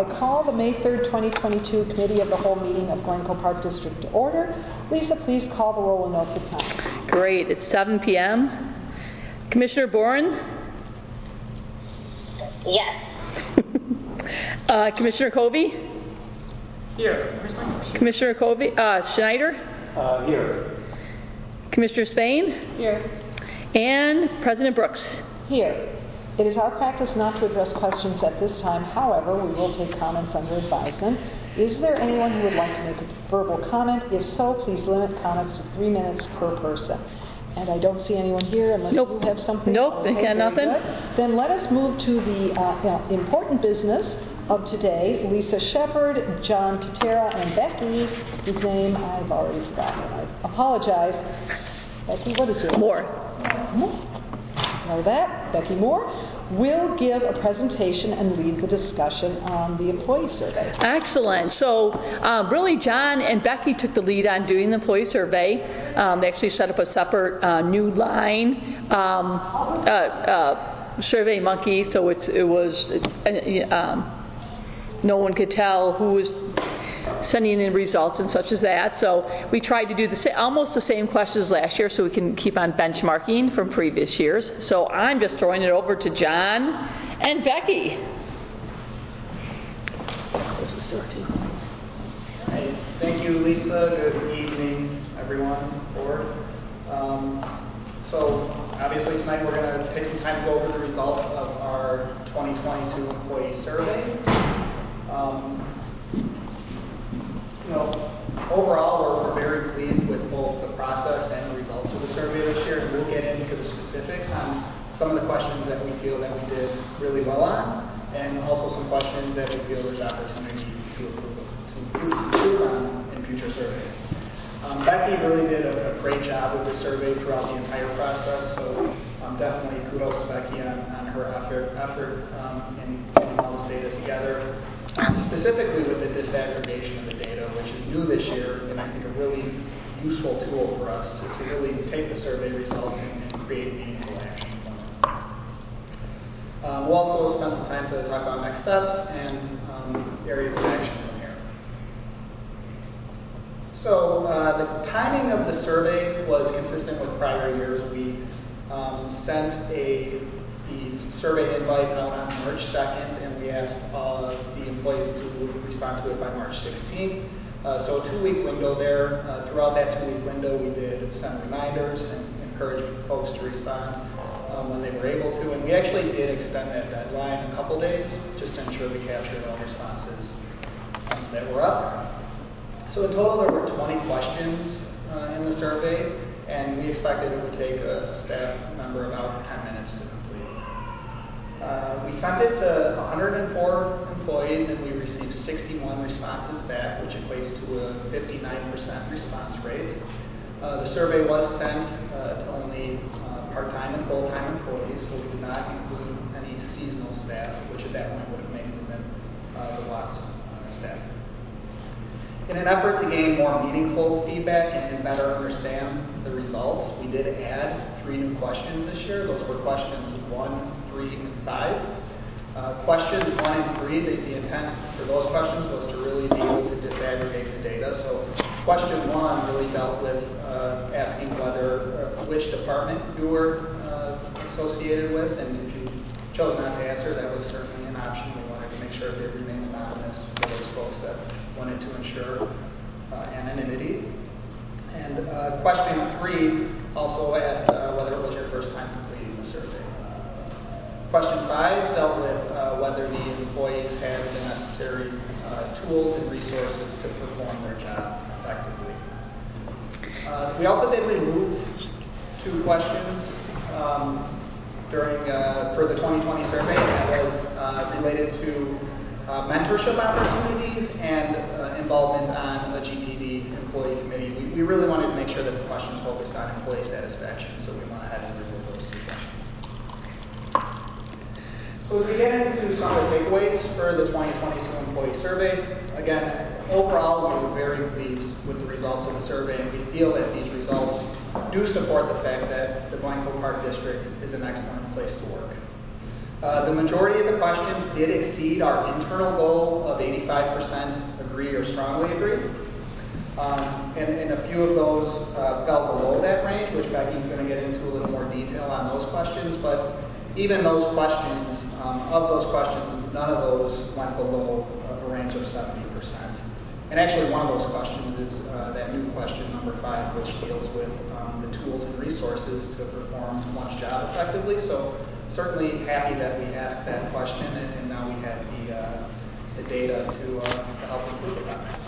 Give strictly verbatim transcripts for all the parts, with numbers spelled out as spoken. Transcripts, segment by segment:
I call the May third, twenty twenty-two Committee of the Whole meeting of Glencoe Park District to order. Lisa, please call the roll and note the time. Great. It's seven p m Commissioner Boren? Yes. uh, Commissioner Covey? Here. Commissioner Covey? Uh, Schneider? Uh, here. Commissioner Spain? Here. And President Brooks? Here. It is our practice not to address questions at this time. However, we will take comments under advisement. Is there anyone who would like to make a verbal comment? If so, please limit comments to three minutes per person. And I don't see anyone here unless nope. you have something. Nope, okay, they got nothing. Good. Then let us move to the uh, uh, important business of today. Lisa Shepard, John Katera, and Becky, whose name I've already forgotten. I apologize. Becky, what is your Moore. Moore. Know that. Becky Moore will give a presentation and lead the discussion on the employee survey. Excellent. So um, really, John and Becky took the lead on doing the employee survey. Um, they actually set up a separate uh, new line, um, uh, uh, Survey Monkey, so it's, it was, uh, um, no one could tell who was sending in results and such as that. So we tried to do the sa- almost the same questions last year so we can keep on benchmarking from previous years. So I'm just throwing it over to John and Becky. Right. Thank you, Lisa. Good evening, everyone. Board. Um, so obviously tonight we're going to take some time to go over the results of our twenty twenty-two employee survey. Um, You know, overall, we're, we're very pleased with both the process and the results of the survey this year, and we'll get into the specifics on some of the questions that we feel that we did really well on, and also some questions that we feel there's opportunity to improve, to improve, improve on in future surveys. Um, Becky really did a, a great job with the survey throughout the entire process, so um, definitely kudos to Becky on, on her effort, effort um, in getting all this data together. Um, specifically with the disaggregation of the data, which is new this year, and I think a really useful tool for us to, to really take the survey results and, and create meaningful action points. Um, we'll also spend some time to talk about next steps and um, areas of action from here. So uh, the timing of the survey was consistent with prior years. We um, sent a the survey invite out on March second, and we asked uh, the employees to respond to it by March sixteenth. Uh, so a two-week window there. Uh, throughout that two-week window, we did send reminders and encourage folks to respond um, when they were able to. And we actually did extend that deadline a couple days just to ensure we captured all responses um, that were up. So in total, there were twenty questions uh, in the survey, and we expected it would take a staff member about ten minutes to complete. Uh, we sent it to one hundred four employees, and we received sixty-one responses back, which equates to a fifty-nine percent response rate. Uh, the survey was sent uh, to only uh, part-time and full-time employees, so we did not include any seasonal staff, which at that point would have made them uh, the Watts uh, staff. In an effort to gain more meaningful feedback and to better understand the results, we did add three new questions this year. Those were questions one, three, and five. Uh, questions one and three, the, the intent for those questions was to really be able to disaggregate the data. So question one really dealt with uh, asking whether uh, which department you were uh, associated with, and if you chose not to answer, that was certainly an option. We wanted to make sure they remained anonymous for those folks that wanted to ensure uh, anonymity. And uh, question three also asked uh, whether it was your first time completing the survey. Question five dealt with uh, whether the employees had the necessary uh, tools and resources to perform their job effectively. Uh, we also did remove two questions um, during uh, for the twenty twenty survey, and that was uh, related to uh, mentorship opportunities and uh, involvement on a G P D employee committee. We, we really wanted to make sure that the questions focused on employee satisfaction, so we went ahead and removed those two questions. So as we get into some of the takeaways for the twenty twenty-two employee survey, again, overall we were very pleased with the results of the survey, and we feel that these results do support the fact that the Glencoe Park District is an excellent place to work. Uh, the majority of the questions did exceed our internal goal of eighty-five percent agree or strongly agree. Um, and, and a few of those uh, fell below that range, which Becky's going to get into a little more detail on those questions. But even those questions, um, of those questions, none of those went below a range of seventy percent. And actually one of those questions is uh, that new question, number five, which deals with um, the tools and resources to perform one's job effectively. So certainly happy that we asked that question, and, and now we have the, uh, the data to, uh, to help improve upon that.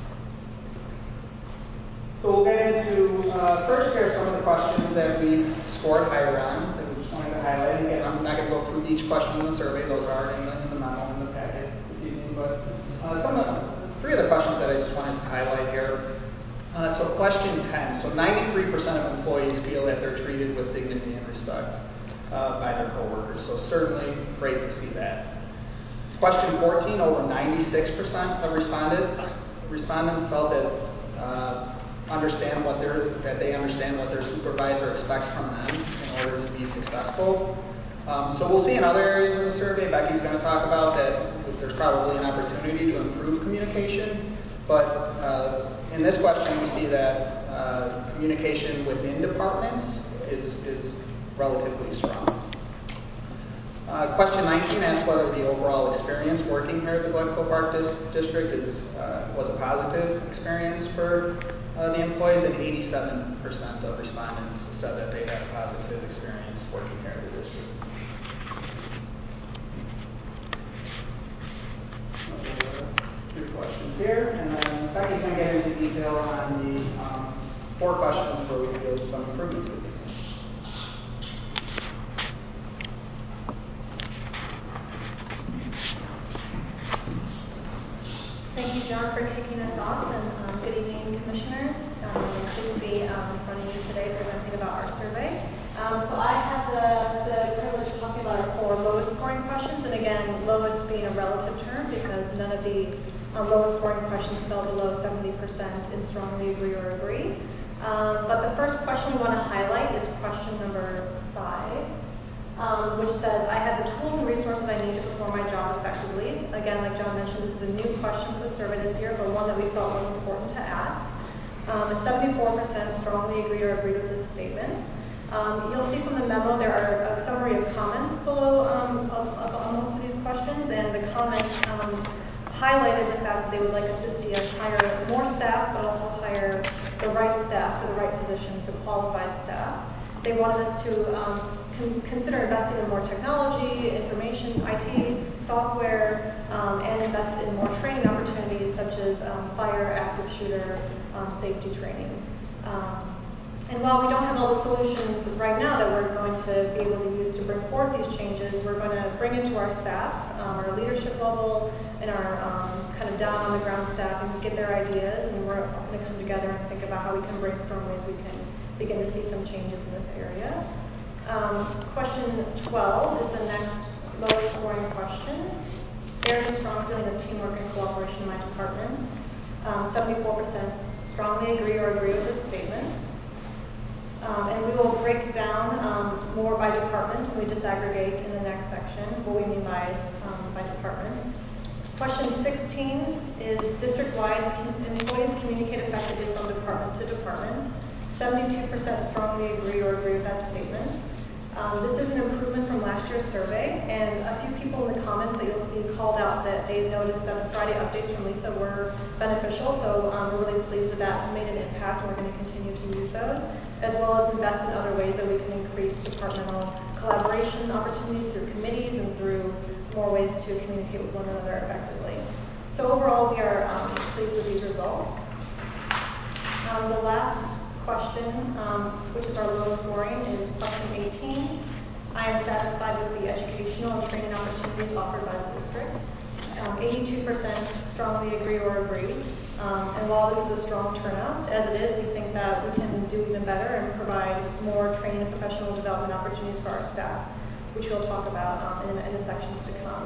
So we'll get into, uh, first here are some of the questions that we scored higher on that we just wanted to highlight. Again, I'm not going to go through each question in the survey. Those are in the, in the memo in the packet this evening. But uh, some of the, three of the questions that I just wanted to highlight here. Uh, so question ten. So ninety-three percent of employees feel that they're treated with dignity and respect uh, by their coworkers. So certainly great to see that. Question fourteen. Over ninety-six percent of respondents respondents felt that uh, understand what their that they understand what their supervisor expects from them in order to be successful. Um, so we'll see in other areas in the survey. Becky's going to talk about that. There's probably an opportunity to improve communication, but uh, in this question we see that uh, communication within departments is is relatively strong. Uh, question nineteen asks whether the overall experience working here at the Glencoe Park Dis- District is uh, was a positive experience for uh, the employees, and eighty-seven percent of respondents said that they had a positive experience working here at the district. Two questions here, and then Becky's going to get into detail on the um, four questions where we did some improvements. Thank you, John, for kicking us off, and um, good evening, Commissioners. Um, I'm pleased to be um, in front of you today presenting about our survey. Um, so I have the, the privilege of talking about our four lowest scoring questions, and again, lowest being a relative term because none of the um, lowest scoring questions fell below seventy percent in strongly agree or agree. Um, but the first question we want to highlight is question number five. Um, which says, I have the tools and resources I need to perform my job effectively. Again, like John mentioned, this is a new question for the survey this year, but one that we felt was important to ask. Um, seventy-four percent strongly agree or agree with this statement. Um, you'll see from the memo there are a summary of comments below um, of, of, of most of these questions, and the comments um, highlighted the fact that they would like us to see us hire more staff, but also hire the right staff for the right positions, the qualified staff. They wanted us to um, con- consider investing in more technology, information, I T, software, um, and invest in more training opportunities such as um, fire, active shooter, um, safety training. Um, and while we don't have all the solutions right now that we're going to be able to use to bring forth these changes, we're going to bring into our staff, um, our leadership level, and our um, kind of down on the ground staff and get their ideas, and we're going to come together and think about how we can brainstorm ways we can begin to see some changes in this area. Um, question twelve is the next lowest scoring question. There is a strong feeling of teamwork and cooperation in my department. Um, seventy-four percent strongly agree or agree with this statement. Um, and we will break down um, more by department when we disaggregate in the next section what we mean by, um, by department. Question sixteen is district-wide employees communicate effectively from department to department. seventy-two percent strongly agree or agree with that statement. Um, this is an improvement from last year's survey, and a few people in the comments that you'll see called out that they've noticed that the Friday updates from Lisa were beneficial, so um, we're really pleased that that made an impact, and we're going to continue to use those, as well as invest in other ways that we can increase departmental collaboration opportunities through committees and through more ways to communicate with one another effectively. So overall, we are um, pleased with these results. Um, the last question, um, which is our lowest scoring, is question eighteen. I am satisfied with the educational and training opportunities offered by the district. Um, eighty-two percent strongly agree or agree. Um, and while this is a strong turnout, as it is, we think that we can do even better and provide more training and professional development opportunities for our staff, which we'll talk about um, in, in the sections to come.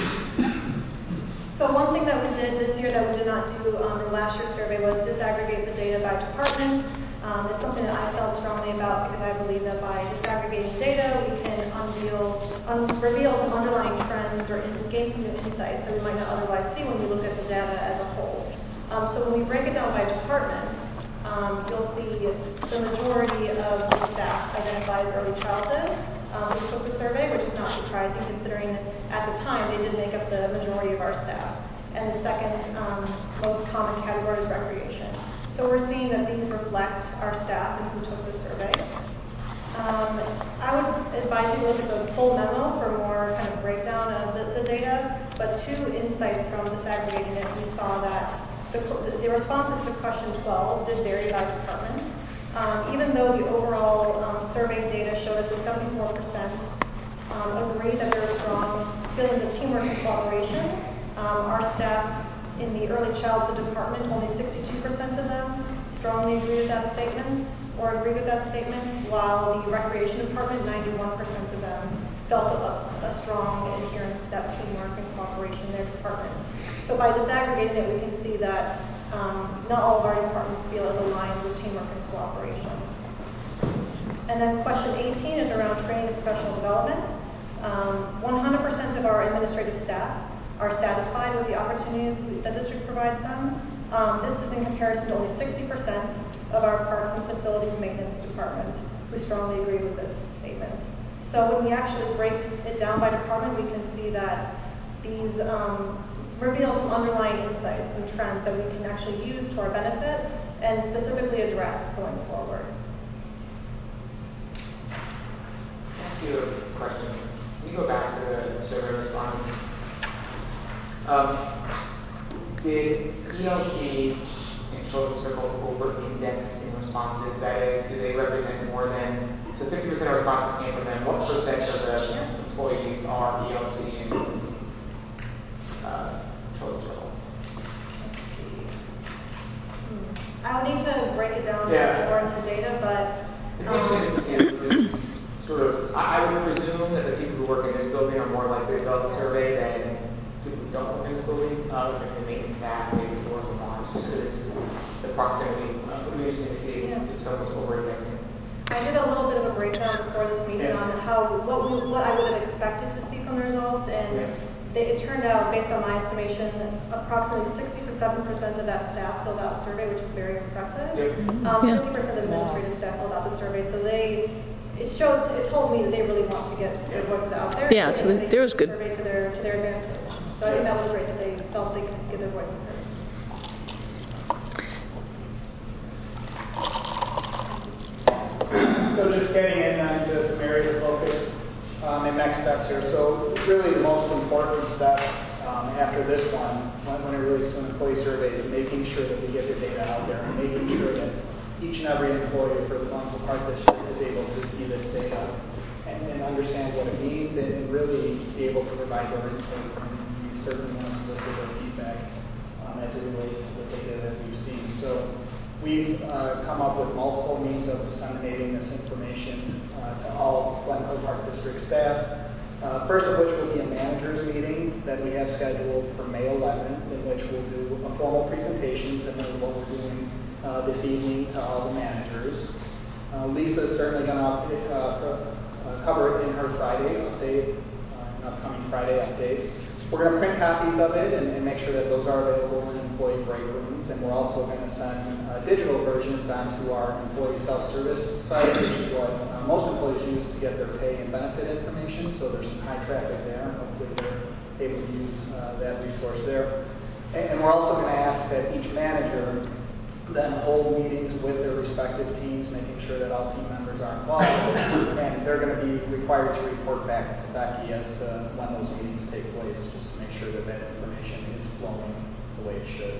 So one thing that we did this year that we did not do um, in last year's survey was disaggregate the data by department. Um, it's something that I felt strongly about because I believe that by disaggregating data, we can unveil, un- reveal some underlying trends or in- gain some new insights that we might not otherwise see when we look at the data as a whole. Um, so when we break it down by department, um, you'll see the majority of the staff identifies early childhood. Um, we took the survey, which is not surprising considering that at the time they did make up the majority of our staff. And the second um, most common category is recreation. So we're seeing that these reflect our staff and who took the survey. Um, I would advise you to look at the full memo for more kind of breakdown of the, the data, but two insights from disaggregating it, we saw that the, the responses to question twelve did vary by department. Um, even though the overall um, survey data showed us that seventy-four percent um, agree that there are strong feelings of teamwork and cooperation, um, our staff in the early childhood department, only sixty-two percent of them strongly agree with that statement or agree with that statement, while the recreation department, ninety-one percent of them felt a, a strong adherence to that teamwork and cooperation in their department. So by disaggregating it, we can see that um, not all of our departments feel as aligned with teamwork and cooperation. And then question eighteen is around training and professional development. Um, one hundred percent of our administrative staff are satisfied with the opportunities the district provides them. Um, this is in comparison to only sixty percent of our parks and facilities maintenance department who strongly agree with this statement. So when we actually break it down by department, we can see that these um, reveal some underlying insights and trends that we can actually use to our benefit and specifically address going forward. Can I ask you a question? Can you go back to the survey respondents? Um, did E L C and Children's Circle over-index in responses? That is, do they represent more than, so fifty percent of responses came from them. What percent of the employees are E L C and uh, Children's Circle? I would need to break it down Yeah. more into data, but It um, makes sense to just sort of, I, I would presume that the people who work in this building are more likely to fill the survey than people who don't work in this building, uh, like the maintenance staff, maybe who work in bonds, just because the proximity. Uh, it would be interesting to see Yeah. if someone's over-indexing. I did a little bit of a breakdown before this meeting Yeah. on how what we, what I would have expected to see from the results, and Yeah. they, it turned out, based on my estimation, approximately sixty-seven percent of that staff filled out the survey, which is very impressive. Yep. Um, Yeah. fifty percent of administrative staff filled out the survey, so they it showed it told me that they really want to get their voices out there. Yeah, so they, there was good. Survey to their to their advantage. So I think that was great that they felt they could get their voices heard. So just getting in onto some areas of focus um, and next steps here. So really the most important step um, after this one, when, when it releases an employee survey, is making sure that we get the data out there and making sure that each and every employee for the Glencoe Park District is able to see this data and, and understand what it means and, and really be able to provide their input. And we certainly want to solicit their feedback um, as it relates to the data that we've seen. So we've uh, come up with multiple means of disseminating this information uh, to all Glencoe Park District staff. Uh, first of which will be a managers meeting that we have scheduled for May eleventh, in which we'll do a formal presentation similar to what we're doing uh, this evening to all the managers. Uh, Lisa is certainly going to uh, uh, cover it in her Friday update, uh, an upcoming Friday update. We're going to print copies of it and, and make sure that those are available in employee break rooms, and we're also going to send uh, digital versions onto our employee self-service site, which is what uh, most employees use to get their pay and benefit information, so there's some high traffic there, and hopefully they're able to use uh, that resource there. And, and we're also going to ask that each manager then hold meetings with their respective teams, making sure that all team members are involved, and they're going to be required to report back to Becky as to when those meetings take place, just to make sure that that information is flowing the way it should.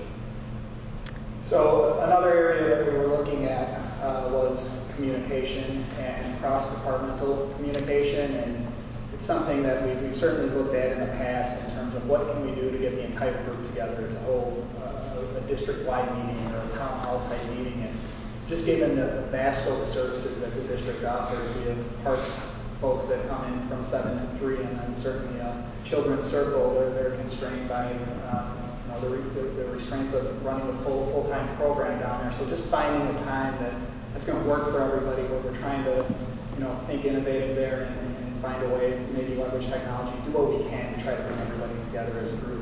So another area that we were looking at uh, was communication and cross-departmental communication, and it's something that we've, we've certainly looked at in the past in terms of what can we do to get the entire group together to hold uh, a district-wide meeting or a town hall type meeting. And just given the vast scope of services that the district offers, we have parks folks that come in from seven to three, and then certainly a children's circle where they're constrained by um, you know, the, the, the restraints of running a full full-time program down there. So just finding the time that that's going to work for everybody, but we're trying to, you know, think innovative there and, and find a way to maybe leverage technology, do what we can to try to bring everybody together as a group.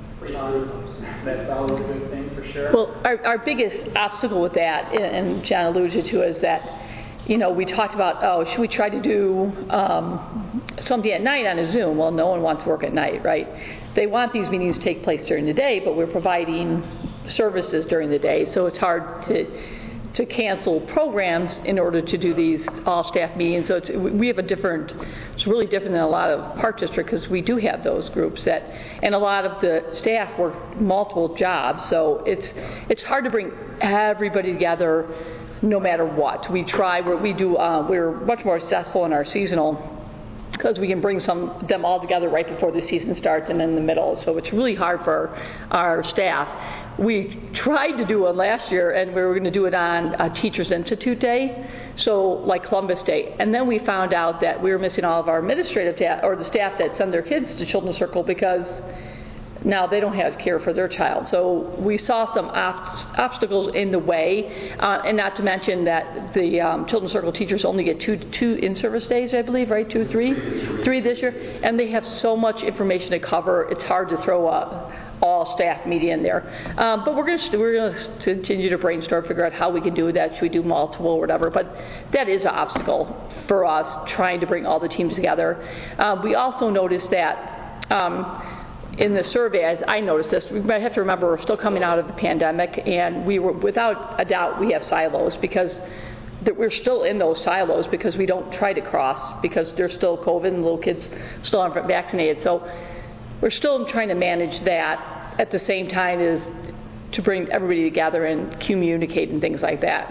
Um, that's always a good thing for sure. Well, our, our biggest obstacle with that, and John alluded to, is that, you know, we talked about, oh, should we try to do um, something at night on a Zoom? Well, no one wants to work at night, right? They want these meetings to take place during the day, but we're providing services during the day, so it's hard to to cancel programs in order to do these all-staff meetings. So it's, we have a different, it's really different than a lot of Park District, because we do have those groups that, and a lot of the staff work multiple jobs, so it's it's hard to bring everybody together no matter what. We try, we're, we do, uh, we're much more successful in our seasonal, because we can bring some them all together right before the season starts and in the middle. So it's really hard for our staff. We tried to do one last year, and we were going to do it on uh, Teachers Institute Day, so like Columbus Day. And then we found out that we were missing all of our administrative ta- or the staff that send their kids to Children's Circle, because now they don't have care for their child. So we saw some ob- obstacles in the way, uh, and not to mention that the um, Children's Circle teachers only get two two in-service days, I believe, right? Two, three? Three this year. And they have so much information to cover, it's hard to throw a all staff media in there. Um, but we're going to we're going to continue to brainstorm, figure out how we can do that. Should we do multiple or whatever? But that is an obstacle for us, trying to bring all the teams together. Uh, we also noticed that um, in the survey, as I noticed this, we might have to remember we're still coming out of the pandemic, and we were, without a doubt, we have silos, because that we're still in those silos because we don't try to cross, because there's still COVID and little kids still aren't vaccinated. So we're still trying to manage that at the same time as to bring everybody together and communicate and things like that.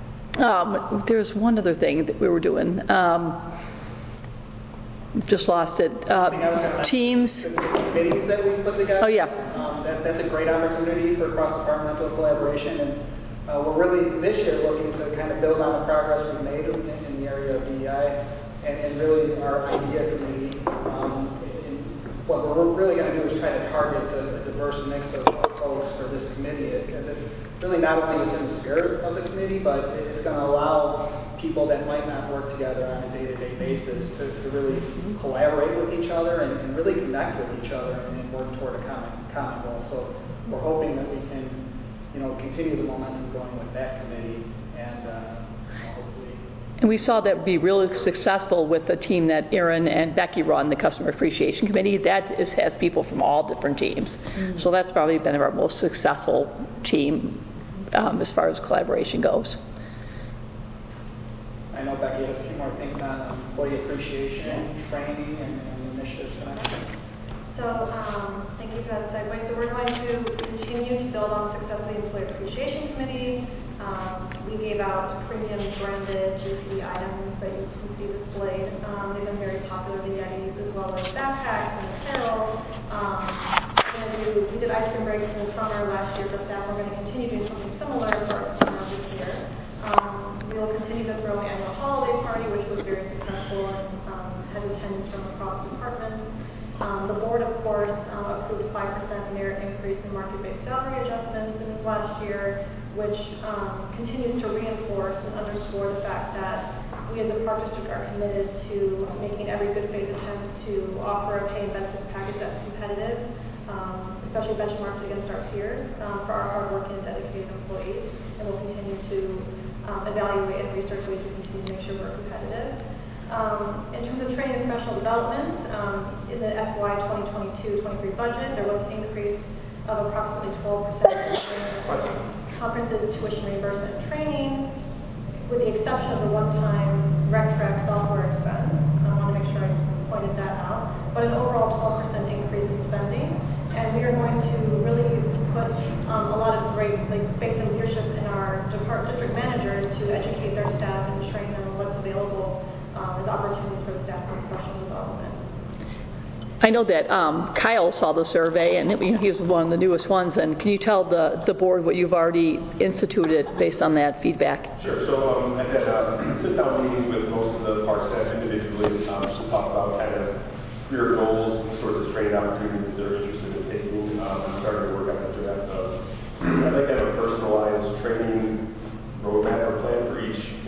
Um, there's one other thing that we were doing. Um, just lost it. Uh, teams. The committees that we put together. Oh, yeah. Um, that, that's a great opportunity for cross-departmental collaboration, and uh, we're really this year looking to kind of build on the progress we've made in, in the area of D E I, and, and really our idea community. Um, What we're really going to do is try to target a, a diverse mix of folks for this committee, because it's really not only within the spirit of the committee, but it's going to allow people that might not work together on a day-to-day basis to, to really collaborate with each other and, and really connect with each other and, and work toward a common common goal. So we're hoping that we can, you know, continue the momentum going with that committee, and uh, you know, hopefully. And we saw that be really successful with the team that Erin and Becky run, the Customer Appreciation Committee. That is, has people from all different teams. Mm-hmm. So that's probably been our most successful team um, as far as collaboration goes. I know Becky had a few more things on employee appreciation, training, and, and initiatives tonight. So um, thank you for that segue. So we're going to continue to build on success of the Employee Appreciation Committee. Um, we gave out premium branded G C items that you can see displayed. Um, they've been very popular to Yetis, as well as backpacks and apparel. Um, and we, we did ice cream breaks in the summer last year for staff. We're going to continue doing something similar for our summer this year. Um, we will continue to throw an annual holiday party, which was very successful and um, had attendance from across the department. Um, the board, of course, um, approved a five percent merit increase in market-based salary adjustments in this last year, which um, continues to reinforce and underscore the fact that we as a Park District are committed to making every good faith attempt to offer a pay and benefits package that's competitive, um, especially benchmarked against our peers um, for our hardworking and dedicated employees. And we'll continue to um, evaluate and research ways to continue to make sure we're competitive. Um, in terms of training and professional development, um, in the F Y twenty twenty-two twenty-three budget, there was an increase of approximately twelve percent in comprehensive tuition reimbursement and training, with the exception of the one-time RecTrack software expense. I want to make sure I pointed that out. But an overall twelve percent increase in spending, and we are going to really put um, a lot of great like faith and leadership in our department district managers to educate their staff and train them on what's available um, as opportunities for the staff for professional development. I know that um, Kyle saw the survey, and you know, he's one of the newest ones. And can you tell the, the board what you've already instituted based on that feedback? Sure. So um, I had a sit-down meeting with most of the park staff individually um, to talk about kind of career goals, the sorts of training opportunities that they're interested in taking. Um, I'm starting to work on the draft of, I'd like to have a personalized training roadmap or plan for each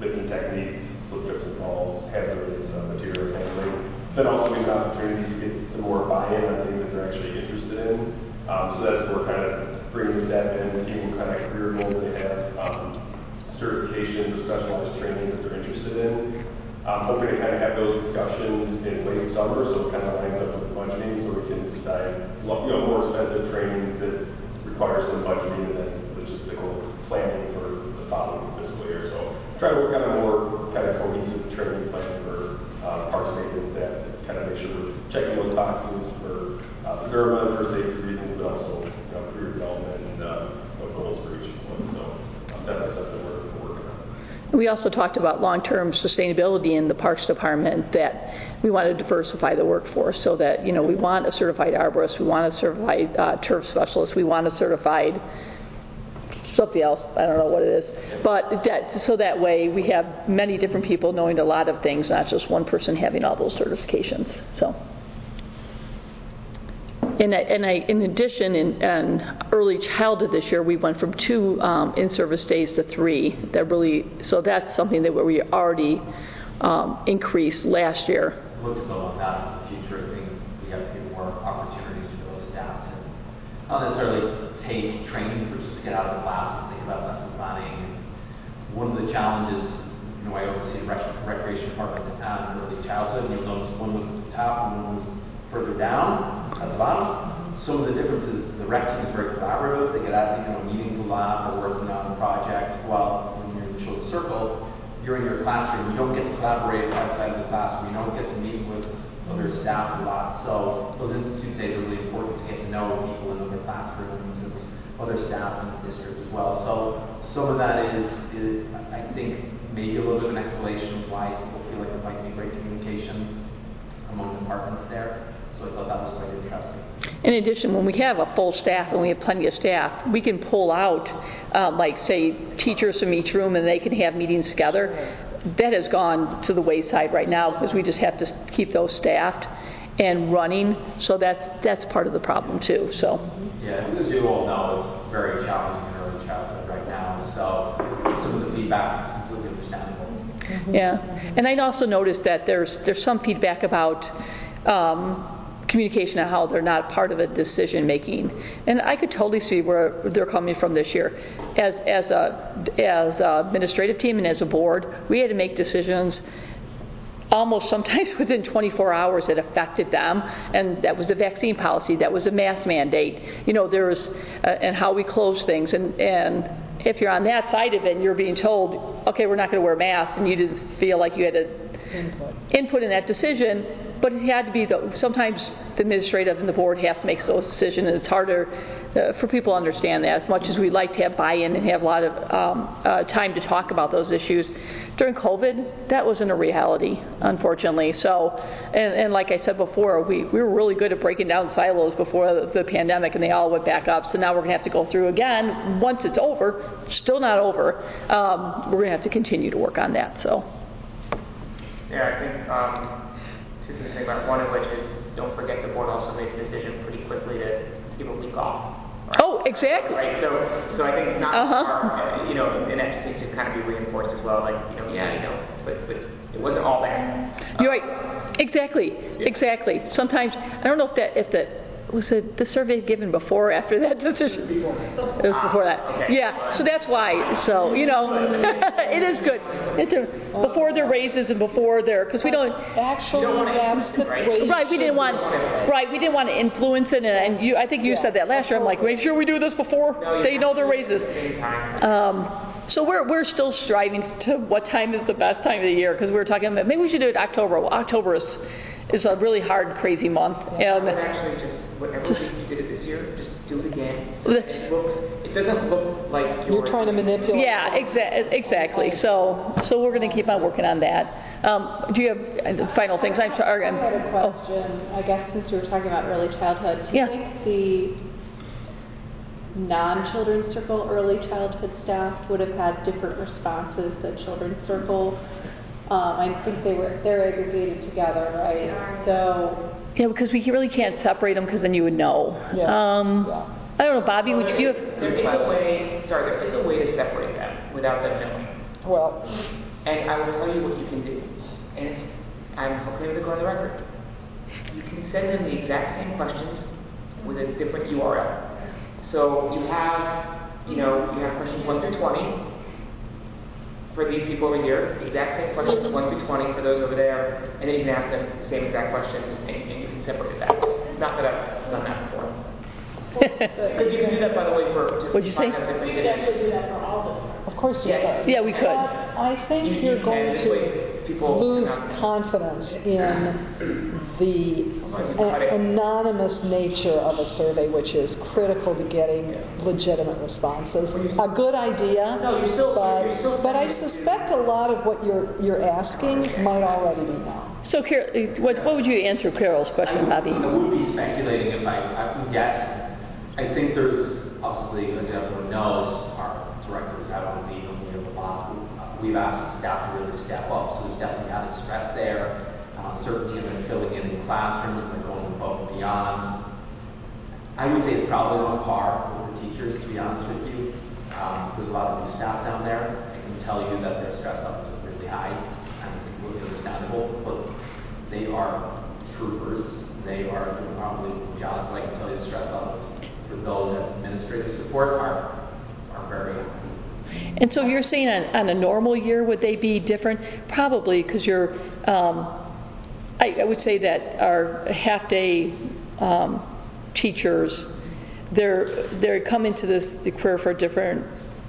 lifting techniques, slip trips and falls, hazardous uh, materials handling. Then also we have an opportunity to get some more buy-in on things that they're actually interested in. Um, so that's where we're kind of bringing staff in, seeing what kind of career goals they have, um, certifications or specialized trainings that they're interested in. I'm hoping to kind of have those discussions in late summer, so it kind of lines up with the budgeting, so we can decide, you know, more expensive trainings that require some budgeting and then logistical planning for the following fiscal year. So try to work on a more kind of cohesive training plan for uh, parks maintenance staff to kind of make sure we're checking those boxes for uh, the government for safety reasons, but also, you know, career development and uh, what goals for each one. So um, definitely something we're working on. We also talked about long-term sustainability in the Parks Department, that we want to diversify the workforce so that, you know, we want a certified arborist, we want a certified uh, turf specialist, we want a certified something else, I don't know what it is, but that, so that way we have many different people knowing a lot of things, not just one person having all those certifications. So. And, I, and I, in addition, in, in early childhood this year, we went from two um, in-service days to three. That really, so that's something that we already um, increased last year. Look to build on that in the future. I think we have to give more opportunities for those staff to not necessarily take trainings, but just get out of the class and think about lesson planning. And one of the challenges, you know, I oversee the rec- recreation department and early childhood, and you'll notice one was at the top and one was further down at the bottom. Some of the differences, the rec team is very collaborative. They get out, you know, meetings a lot, they're working on projects. While when you're in the children's circle, you're in your classroom. You don't get to collaborate outside of the classroom. You don't get to meet with other staff a lot. So those institute days are really important to get to know people in other classrooms and other staff in the district as well. So some of that is, is I think, maybe a little bit of an explanation of why people feel like there might be great communication among departments there. So I thought that was quite interesting. In addition, when we have a full staff and we have plenty of staff, we can pull out, uh, like, say, teachers from each room and they can have meetings together. That has gone to the wayside right now because we just have to keep those staffed and running. So that's that's part of the problem too. So. Yeah, as you all know, it's very challenging in early childhood right now. So some of the feedback is completely understandable. Mm-hmm. Yeah, and I also noticed that there's there's some feedback about. Um, communication on how they're not part of a decision making, and I could totally see where they're coming from this year. As as a as a administrative team and as a board, we had to make decisions almost sometimes within twenty-four hours that affected them, and that was the vaccine policy, that was a mask mandate. You know, there's uh, and how we close things, and and if you're on that side of it and you're being told, okay, we're not going to wear masks, and you didn't feel like you had to input, input in that decision. But it had to be, the, sometimes the administrative and the board has to make those decisions, and it's harder uh, for people to understand that. As much as we like to have buy-in and have a lot of um, uh, time to talk about those issues, during COVID, that wasn't a reality, unfortunately. So, and, and like I said before, we, we were really good at breaking down silos before the, the pandemic, and they all went back up. So now we're going to have to go through again. Once it's over, still not over, um, we're going to have to continue to work on that. So. Yeah, I think... Um, Two things to think about. One of which is, don't forget the board also made a decision pretty quickly to give a week off. Right? Oh, exactly. Right. So, so I think not uh-huh. our, uh, you know, and that needs to kind of be reinforced as well. Like, you know, yeah, you know, but but it wasn't all bad. You're right. Exactly. Yeah. Exactly. Sometimes I don't know if that if the was the, the survey given before or after that decision? It was before that. Ah, okay. Yeah, so that's why. So, you know, it is good. It's a, before their raises and before their, because we don't... Actually, don't that's the right? way Right, we didn't want, right, we didn't want to influence it, and, and you, I think you yeah. said that last year. I'm like, make sure we do this before no, they know their raises. Um, so we're we're still striving to what time is the best time of the year, because we were talking about, maybe we should do it October. Well, October is, is a really hard, crazy month. Yeah, and I would actually just, whatever just, you did it this year, just do it again. That's, it looks, it doesn't look like you're, You're trying to manipulate. yeah, exa- exactly. So so we're going to keep on working on that. Um, do you have uh, final things? I'm sorry. I'm, I had a question. I guess since we were talking about early childhood, do you Yeah. think the non-children's circle early childhood staff would have had different responses than children's circle? Um, I think they were they're aggregated together, right? So yeah, because we really can't separate them, because then you would know. Yeah. Um, yeah. I don't know, Bobby. Would you have? There is a way. Sorry, there is a way to separate them without them knowing. Well, And I will tell you what you can do. And it's, I'm okay with it going on the record. You can send them the exact same questions with a different U R L. So you have, you know, you have questions one through twenty for these people over here, exact same questions one through twenty for those over there, and then you can ask them the same exact questions, and, and you can separate that. Not that I've done that before. Because you can do that, by the way, for to What'd you say? find out different We could actually do that for all of them. Of course you Yes. could. Yeah, we could. But I think You- you're you going can, this way to people lose cannot- confidence in the a- anonymous nature of a survey, which is critical to getting legitimate responses. A good idea, No, you're still- but, you're still but I sending it to- suspect a lot of what you're you're asking might already be known. So, Carol, what, what would you answer Carol's question, Bobby? I would be speculating if I, I would guess. I think there's, obviously, as everyone knows, our director is out on leave and we have a lot. We've asked staff to really step up, so there's definitely added stress there. Um, certainly, and they're filling in in classrooms and they're going above and beyond. I would say it's probably on par with the teachers, to be honest with you. Um, there's a lot of new staff down there. I can tell you that their stress levels are really high, and it's completely understandable, but they are troopers. They are doing probably a job, but I can tell you the stress levels for those at administrative support are, are very high. And so you're saying on, on a normal year, would they be different? Probably, because you're, um, I, I would say that our half-day um, teachers, they're they're coming to this the career for a different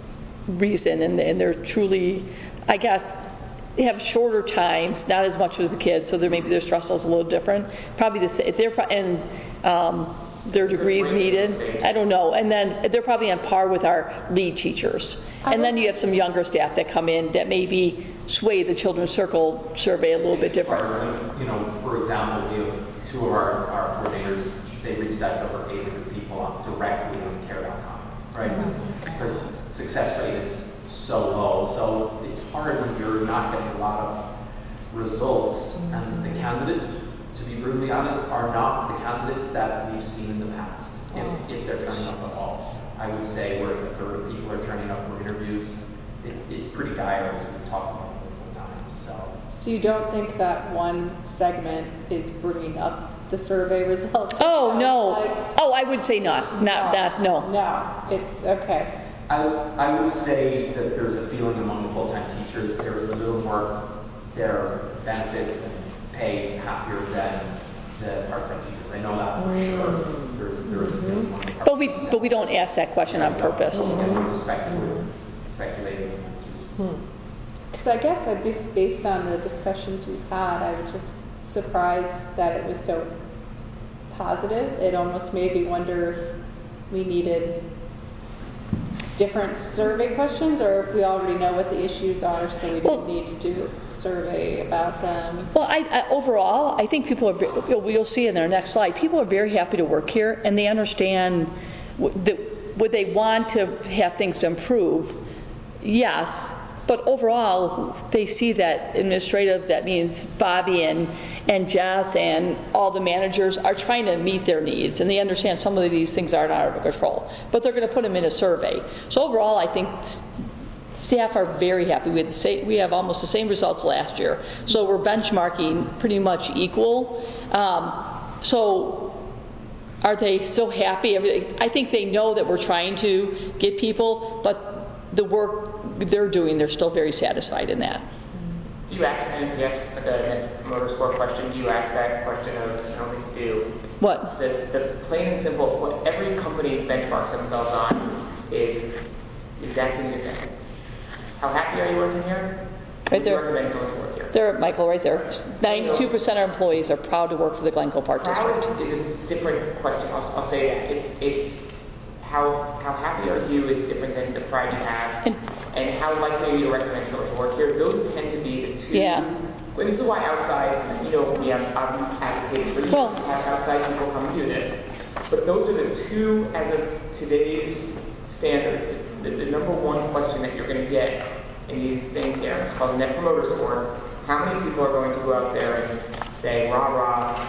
reason, and, and they're truly, I guess, they have shorter times, not as much with the kids, so they're, maybe their stress level's a little different. Probably the same. They're pro- and um, their degrees needed. I don't know. And then they're probably on par with our lead teachers. And then you have some younger staff that come in that maybe sway the Children's Circle survey a little bit different. Or, you know, for example, we have two of our, our coordinators, they reached out to over eight hundred people on, directly on care dot com, right? Mm-hmm. Their success rate is so low, so it's hard when you're not getting a lot of results, mm-hmm. and the candidates, to be brutally honest, are not the candidates that we've seen in the past, oh. if, if they're turning up at all. I would say where a third of people are turning up for interviews, it, it's pretty dire, as we've talked about multiple times. So. So you don't think that one segment is bringing up the survey results? Oh, no. Like, oh, I would say not. Not that, no. No, it's, okay. I, I would say that there's a feeling among the full-time teachers there's a little more, their benefits and pay happier than the part-time teachers. I know that for mm. sure. There's, there's a feeling among the part-time But we, but we don't ask that question on purpose. Mm-hmm. Speculating, speculating answers. Hmm. Because I guess I'd be, based on the discussions we've had, I was just surprised that it was so positive. It almost made me wonder if we needed different survey questions, or if we already know what the issues are, so we well, didn't need to do a survey about them. Well, I, I, overall, I think people are, you'll see in our next slide, people are very happy to work here, and they understand that would they want to have things to improve? Yes. But overall, they see that administrative, that means Bobby and, and Jess and all the managers are trying to meet their needs, and they understand some of these things aren't out of control. But they're going to put them in a survey. So overall, I think staff are very happy. We have, the same, we have almost the same results last year. So we're benchmarking pretty much equal. Um, so are they still happy? I think they know that we're trying to get people, but the work they're doing, they're still very satisfied in that. Do you ask, and yes, the net promoter score question, do you ask that question of, I don't think you do. What? The, the plain and simple, what every company benchmarks themselves on is exactly the same. How happy are you working here? Right Would you there. recommend someone to work here? There, Michael, right there. ninety-two percent of employees are proud to work for the Glencoe Park Proud District. is a different question. I'll, I'll say that. It's, it's how, how happy are you is different than the pride you have. And, And how likely are you to recommend someone to work here? Those tend to be the two. Yeah. Well, this is why outside, you know, we have um, advocates for you well, to have outside people come and do this. But those are the two, as of today's standards, the, the number one question that you're going to get in these things here. It's called Net Promoter Score. How many people are going to go out there and say, rah, rah,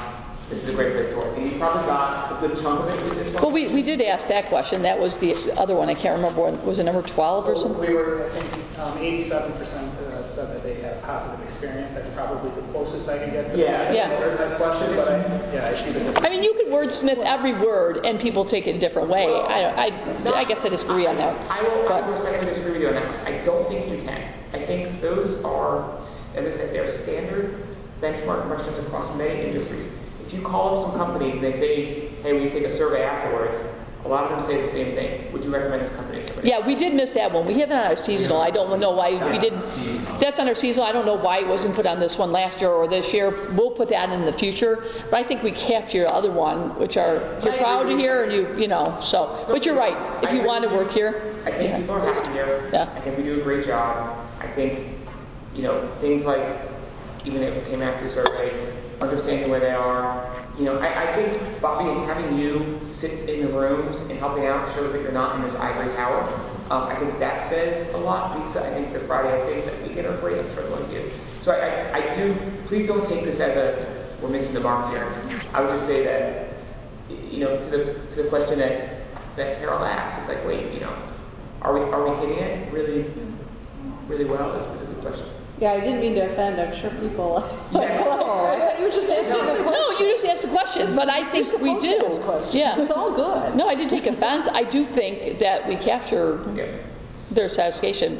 this is a great place to work. And you probably got a good chunk of it with this one. Well, we, we did ask that question. That was the other one. I can't remember. What, was it number twelve or So something? we were, I think, um, eighty-seven percent uh, said that they had positive experience. That's probably the closest I can get to Yeah. Yeah. that question, but I, yeah, I see the difference. I mean, you could wordsmith every word and people take it a different way. I, don't- I, I guess I disagree on that. I will, I But- will respectfully disagree with you on that one. I don't think you can. I think those are, as I said, they're standard benchmark questions across many industries. If you call up some companies and they say, hey, we take a survey afterwards, a lot of them say the same thing. Would you recommend this company to somebody? Yeah, we did miss that one. We have it on our seasonal. I don't know why we didn't. That's on our seasonal. I don't know why it wasn't put on this one last year or this year. We'll put that in the future. But I think we capture the other one, which are you're proud to hear and you you know. So, but you're right. If you want to work here, I think yeah. people are happy here. Yeah. I think we do a great job. I think, you know, things like, even if it came after the survey, understanding where they are. You know, I, I think, Bobby, having you sit in the rooms and helping out shows that you're not in this ivory tower. Um, I think that says a lot. Lisa, I think the Friday updates that we get are great. I'm sure ones you. So I, I, I do, please don't take this as a, we're missing the mark here. I would just say that, you know, to the to the question that, that Carol asked, it's like, wait, you know, are we are we hitting it really, really well? This is a good question. Yeah, I didn't mean to offend. I'm sure people. Yeah. Oh, I thought you were just asking a question. No, you just asked a question, but I think You're we supposed do. to ask questions. Yeah. It's all good. No, I didn't take offense. I do think that we capture Yeah. their satisfaction.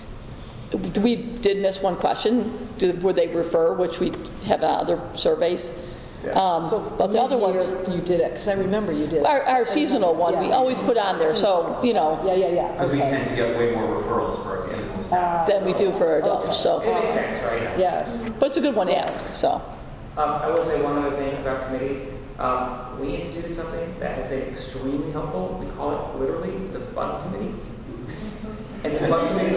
We did miss one question. Did, would they refer, which we have in other surveys. Um, So but the other ones, mid-year you did it, because I remember you did it. our, our seasonal one, we Yeah. always put on there. So, you know, Yeah, yeah, yeah, Because we okay. tend to get way more referrals for our seasonal staff. Uh, than we do for adults. Okay. So, It makes sense, right? Yes. but it's a good one to ask. So, Um, I will say one other thing about committees. Um, we instituted something that has been extremely helpful. We call it literally the fun committee. And the fun committee.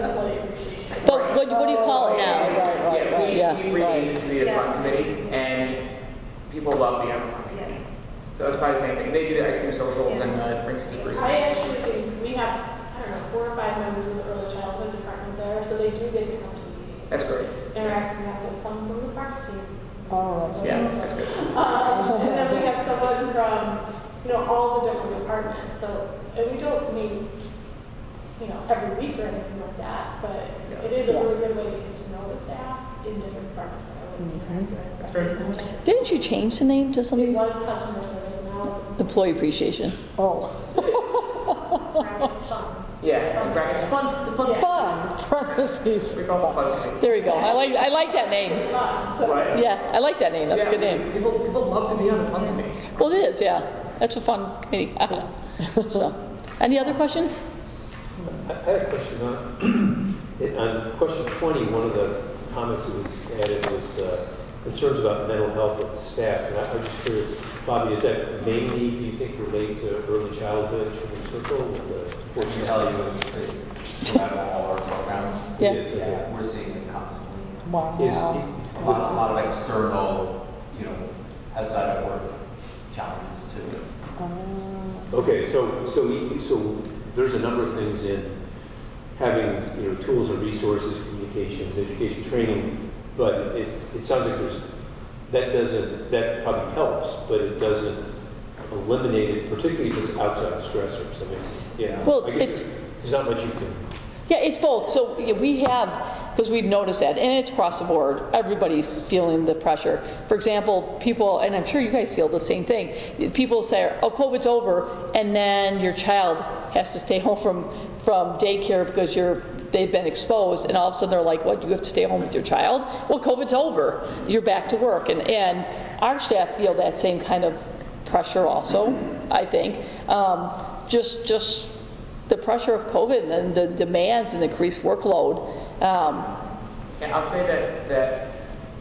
but what, what do you call it Right, now? right, right, Yeah, right. we, Yeah. we renamed it to be the Yeah. fun committee, and people love being on the fun committee. So it's probably the same thing. They do the ice cream socials and uh, drinks and free. I actually think we have, I don't know, four or five members in the early childhood department there, so they do get to come to the meeting. That's great. Interact with us, and some from the parks team. Oh, that's Yeah, nice. that's good. Um, and then we have someone from, you know, all the different departments, so, and we don't meet, you know, every week or anything like that, but it is a Yeah. really good way to get to know the staff in different departments. that I would interact with. Didn't you change the name to It something? was customer service, now Employee appreciation. Oh. it's fun. Yeah, in fact, it's fun. The fun. Fun, parentheses. We call it the fun committee. There we go. I like I like that name. What? Yeah, I like that name. That's a good Yeah, name. People, people love to be on the fun committee. Well, it is. Yeah, that's a fun committee. So, any other questions? I had a question on, on question twenty, one of the comments that was added was uh, concerns about mental health of the staff. And I, I'm just curious, Bobby, is that mainly, do you think, relate to early childhood, children's circle? What can tell you is that we have all our programs. Yeah. Yeah, we're seeing it constantly. Wow. Is, A lot, a lot of external, you know, outside of work challenges too. Uh, okay, so, so, e- so there's a number of things in having, you know, tools and resources, communications, education, training, but it, it sounds like there's, that doesn't, that probably helps, but it doesn't eliminate it, particularly if it's outside stressors. I mean, yeah. Well, I guess it's- there's not much you can. Yeah, it's both. So yeah, we have, because we've noticed that, and it's across the board. Everybody's feeling the pressure. For example, people, and I'm sure you guys feel the same thing. People say, "Oh, COVID's over," and then your child has to stay home from from daycare because you're they've been exposed, and all of a sudden they're like, "What? You have to stay home with your child?" Well, COVID's over. You're back to work, and and our staff feel that same kind of pressure also. I think um, just just. the pressure of COVID and the demands and increased workload. Um, Yeah, I'll say that that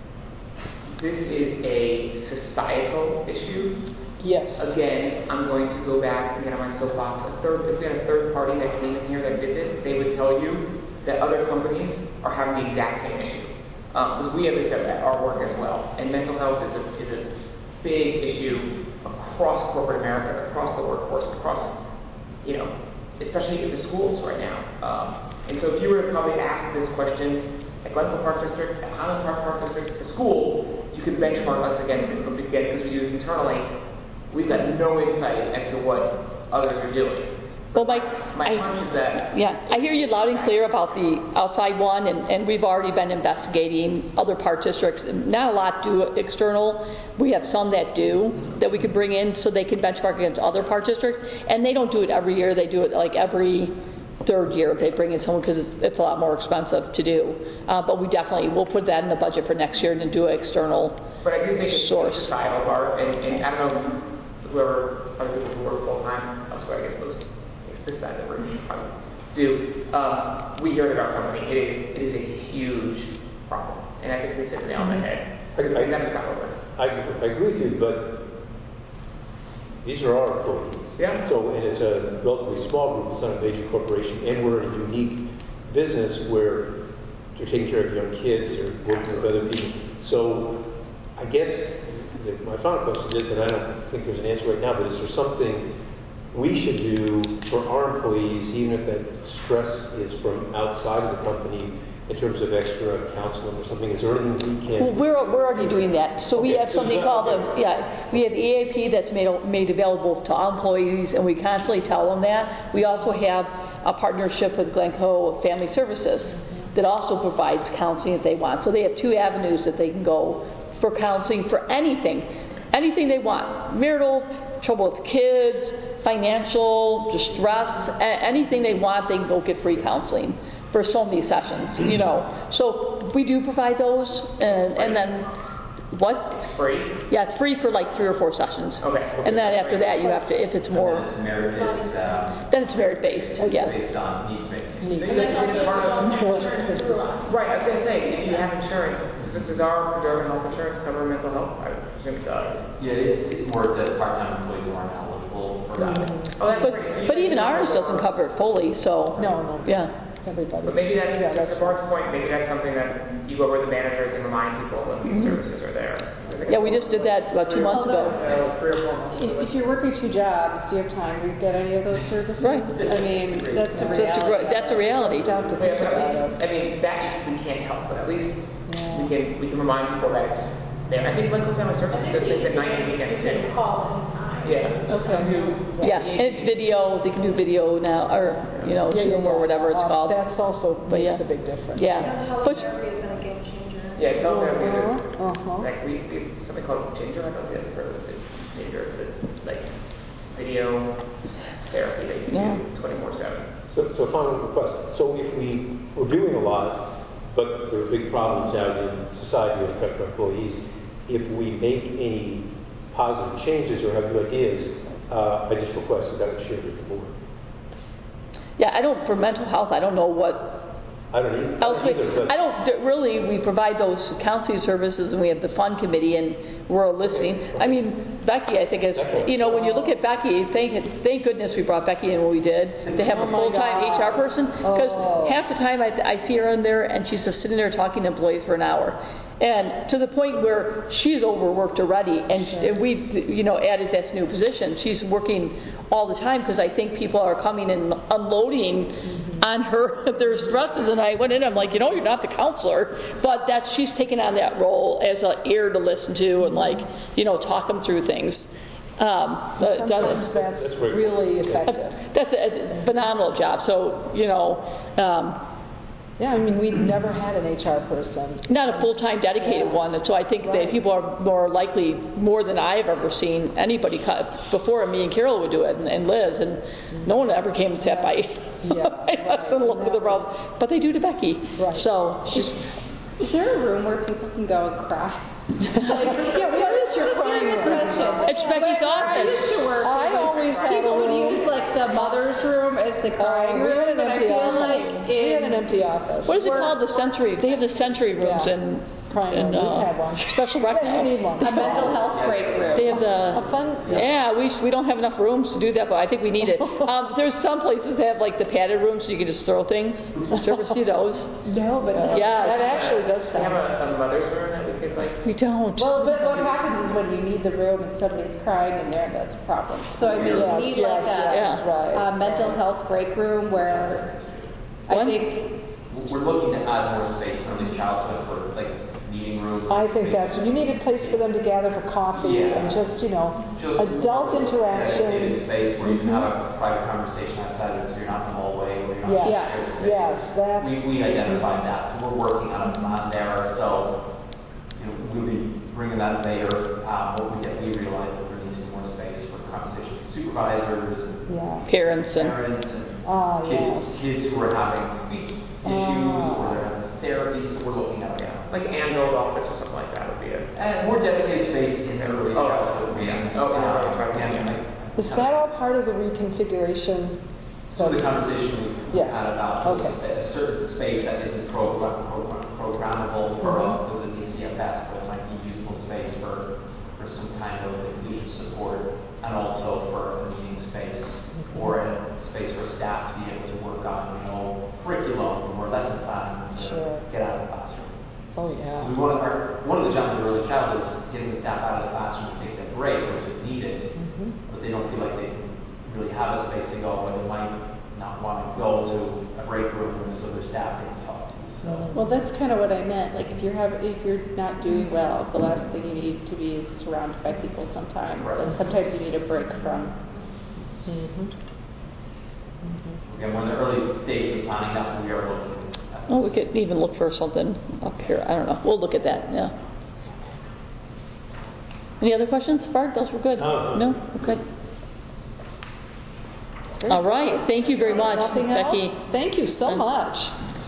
this is a societal issue. Yes. Again, I'm going to go back and get on my soapbox. A third, if we had a third party that came in here that did this, they would tell you that other companies are having the exact same issue. Because we have this at our work as well. And mental health is a, is a big issue across corporate America, across the workforce, across, you know, especially in the schools right now. Um, and so if you were to probably ask this question at Glencoe Park District, at Highland Park Park District, the school, you could benchmark us against it. But again, because we do this internally, we've got no insight as to what others are doing. Well, Mike, My I, hunch is that. yeah, I hear you loud and clear about the outside one, and, and we've already been investigating other park districts. Not a lot do external. We have some that do, that we could bring in so they can benchmark against other park districts. And they don't do it every year. They do it like every third year they bring in someone because it's, it's a lot more expensive to do. Uh, but we definitely, we'll put that in the budget for next year and do an external But I do think it's source. a societal part, and, and I don't know whoever, other people who work full-time, elsewhere, I guess most, this side of the room probably do. Um, we hear it at our company. It is, it is a huge problem. And I think they hit the nail on the head. I- I- It never stop over. I, I agree with you, but these are our employees. Yeah. So, and it's a relatively small group, it's not a major corporation, and we're in a unique business where you're taking care of young kids, you're working with other people. So, I guess, the, my final question is, and I don't think there's an answer right now, but is there something we should do for our employees, even if that stress is from outside of the company, in terms of extra counseling or something? Is there anything we can? Well, we're, we're already doing that. So we Okay. have something called, a, yeah, we have E A P that's made, made available to all employees, and we constantly tell them that. We also have a partnership with Glencoe Family Services that also provides counseling if they want. So they have two avenues that they can go for counseling for anything, anything they want. Marital, trouble with kids, financial, distress, a- anything they want, they can go get free counseling for so many sessions, you know. So we do provide those, and, and then, what? It's free. Yeah, it's free for like three or four sessions. Okay. And then after that, you have to, if it's more, And then it's merit-based, uh, then it's merit-based, yeah. based on needs-based. And that's just part of Right, I was going to say, if you have insurance, does, does our Durham health insurance cover mental health? I presume it does. Yeah, it's, it's more to part-time employees who aren't eligible for that. Oh, that's But, great. but even ours doesn't cover it fully, so. No, no. Yeah. Everybody. But maybe that's, Yeah, to Bart's point, maybe that's something that you go over the managers and remind people that these services are there. Yeah, we just did that about two months ago. Uh, three or four months. If if you're working two jobs, do you have time to get any of those services? Right. I mean, that's a That's a reality. gr- that's a reality. Stop to Yeah, think but about at it. least, I mean, that we can't help, but at least Yeah. we can, we can remind people that it's there. I think Glencoe Family I Services think does they, things at night and they weekends can too. call anytime. Yeah. Okay. Yeah, and it's video, they can do video now, or, you know, Yeah, yeah, Zoom or yeah. whatever it's Uh, called. That's also But makes yeah. a big difference. Yeah. But, Teletherapy has been a game changer. Yeah, teletherapy is Uh-huh, a, uh-huh. like, we, we have something called Ginger, I don't know if you guys have heard of it. Ginger, it's this, like, video therapy that you Yeah. can do twenty-four seven. So, so final request. So if we, we're doing a lot, but there are big problems out in society that affect our employees, if we make any positive changes or have good ideas, uh, I just request that that would share with the board. yeah, I don't, for mental health, I don't know what I don't either. else we, either, but I don't, th- really, we provide those counseling services, and we have the fund committee, and we're listening. I mean, Becky, I think is, you know, when you look at Becky, thank, thank goodness we brought Becky in when we did, to have Oh a my full-time God. H R person, because Oh. half the time I, I see her in there, and she's just sitting there talking to employees for an hour. And to the point where she's overworked already, and and we, you know, added this new position. She's working all the time, because I think people are coming and unloading on her their stresses. And I went in, I'm like, you know, you're not the counselor, but that she's taken on that role as an ear to listen to and, like, you know, talk them through things. Um, but it Sometimes doesn't- that's That's very really cool. effective. that's a, a phenomenal job. So, you know, um, Yeah, I mean, we never had an H R person. not a full-time dedicated Yeah. one. So I think that Right. people are more likely, more than I've ever seen anybody cut before. Me and Carol would do it, and, and Liz, and no one ever came and sat by, Yeah, by us right. and looked at the problem. But they do to Becky. Right. So she's, Is there a room where people can go and cry? Yeah, what is your crying room? it's Becky's I used office. to work. I always had a People would room. use like the mother's room as the crying Uh, we had room, an and I empty feel office. like We had an in empty office. What is it called? The Century. They have the Century rooms Yeah. in, Crying in room. We've uh, had one. Special rec. Yeah, you need one. a mental health break room. They have A the, fun, yeah, we, we don't have enough rooms to do that, but I think we need it. Um, there's some places that have like the padded rooms so you can just throw things. Did you ever see those? no, but that Yeah. that actually does We have sound. a, a mother's room that we could, like, We don't. Well, but what happens is when you need the room and somebody's crying in there, that's a problem. So I mean, Yes, you need yes, like a, yes, right. a mental health break room where I One- think We're looking to add more space from the childhood for like meeting rooms know. I think that's, you need a place for them to gather for coffee Yeah. and just, you know, Just adult interaction. Dedicated space where you can Mhm. have a private conversation outside of it, so you're not in the hallway, or you're not. Yes, in the shared space. yes, that's- We, we identified that, so we're working on a plan there, so, you know, we'll be bringing that later. Um, what we get, we realize that there needs to be more space for conversation with supervisors and Yeah. Parents and, parents and Ah, kids, yes. kids who are having speech issues Ah. or they're having some therapy, so we're looking at it. Like Anne's old office or something like that would be it. And more dedicated space in their early Oh, childhood wing. yeah. Oh, in early childhood, and, yeah. like, Is that all part of the reconfiguration? Some of the conversation we Yes. had about Okay. a certain space that isn't program, program, programmable for Mhm. us as a D C F S, but it might be usable space for, for some kind of inclusion support, and also for a meeting space, Mhm. or a space for staff to be able to work on, you know, curriculum or lesson plans to Sure. get out of the classroom. Oh, yeah. We want our, one of the challenges of early childhood is getting the staff out of the classroom to take that break, which is needed, Mhm. but they don't feel like they really have a space to go, or they might not want to go to a break room when there's other staff they can talk to. So, Well, that's kind of what I meant. Like, if you're have, if you're not doing well, the last thing you need to be is surrounded by people sometimes, Right. and sometimes you need a break from. Mhm. again, we're in the early stages of planning that, we are looking at. oh, we could even look for something up here. I don't know. We'll look at that, yeah. Any other questions, Bart? Those were good. No. No? Okay. All right. Thank you very much, Nothing Becky. else? Thank you so Um, much.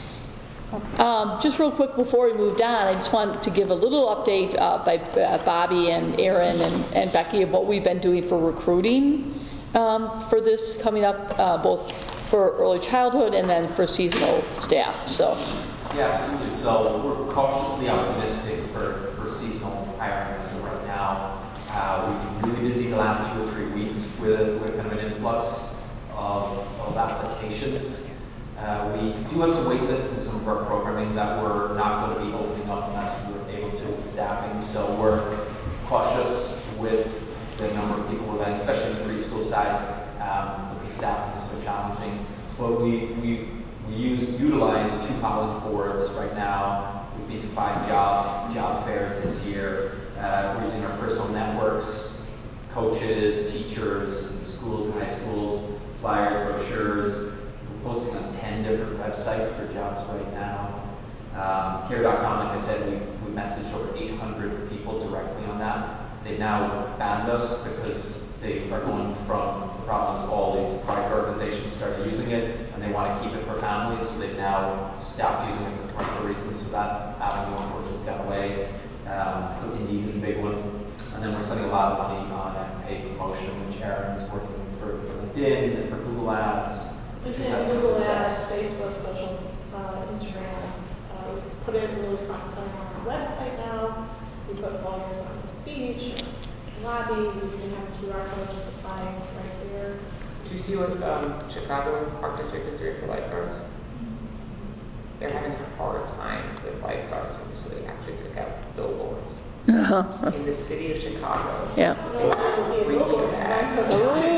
Um, just real quick before we moved on, I just wanted to give a little update uh, by uh, Bobby and Aaron and, and Becky of what we've been doing for recruiting um, for this coming up, uh, both for early childhood and then for seasonal staff. So, Yeah, absolutely. So we're cautiously optimistic for, for seasonal hiring as of right now. Uh, we've been really busy the last two or three weeks with, with kind of an influx of, of applications. Uh, we do have some wait lists in some of our programming that we're not going to be opening up unless we're able to with staffing. So we're cautious with the number of people we're letting, especially in the preschool side, um, with the staffing is so challenging. But we, we, we use, utilize two college boards right now. We've been to five job, job fairs this year. Uh, we're using our personal networks, coaches, teachers, schools and high schools, flyers, brochures. We're posting on ten different websites for jobs right now. Um, Care dot com, like I said, we, we messaged over eight hundred people directly on that. They've now banned us because they are going from the problems all these private organizations started using it, and they want to keep it for families, so they've now stopped using it for commercial reasons, so that avenue unfortunately has gone away. Um, so Indeed is a big one. And then we're spending a lot of money on paid promotion, which Aaron is working for, for LinkedIn and for Google Ads. which we've had LinkedIn, some Google success. Ads, Facebook, social, uh, Instagram. Uh, we put it really front and center on our website now. We put flyers on the beach, lobby. We can have Q R code just applying right here. Do you see what um, Chicago Park District is doing for lifeguards? They're having a hard time with lifeguards, and so they actually took out billboards uh-huh. in the city of Chicago. Yeah. No, it's It's really bad.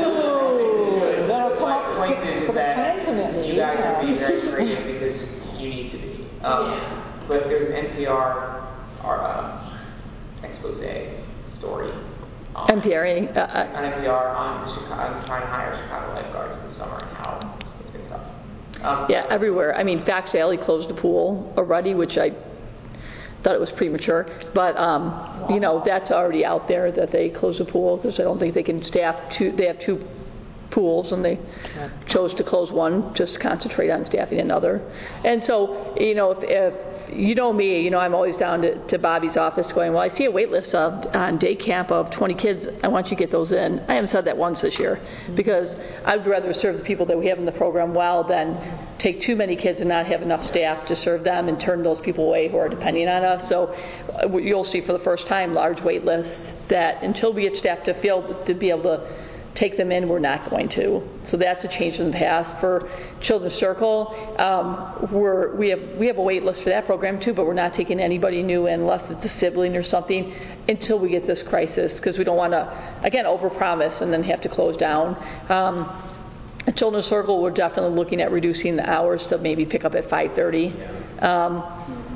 Ooh, that'll come up My point is, for is the that plan committee. you guys are being yeah. very creative because you need to be. Um, Yeah. But there's an N P R our, um, expose story. on- N P R, uh, uh, On N P R on Chicago, on trying to hire Chicago lifeguards this summer and how it's been tough. Um, yeah, everywhere. I mean, Fox Valley closed the pool already, which I thought it was premature. But, um, you know, that's already out there that they closed the pool because I don't think they can staff two, they have two pools and they chose to close one, just concentrate on staffing another. And so, you know, if, if you know me, you know, I'm always down to, to Bobby's office going, well, I see a wait list of, on day camp of twenty kids. I want you to get those in. I haven't said that once this year because I'd rather serve the people that we have in the program well than take too many kids and not have enough staff to serve them and turn those people away who are depending on us. So uh, you'll see for the first time large wait lists that until we get staff to feel to be able to take them in, we're not going to. So that's a change in the past. For Children's Circle, um, we're, we have we have a wait list for that program too, but we're not taking anybody new in unless it's a sibling or something until we get this crisis, because we don't want to, again, overpromise and then have to close down. Um, at Children's Circle, we're definitely looking at reducing the hours to maybe pick up at five thirty. Um,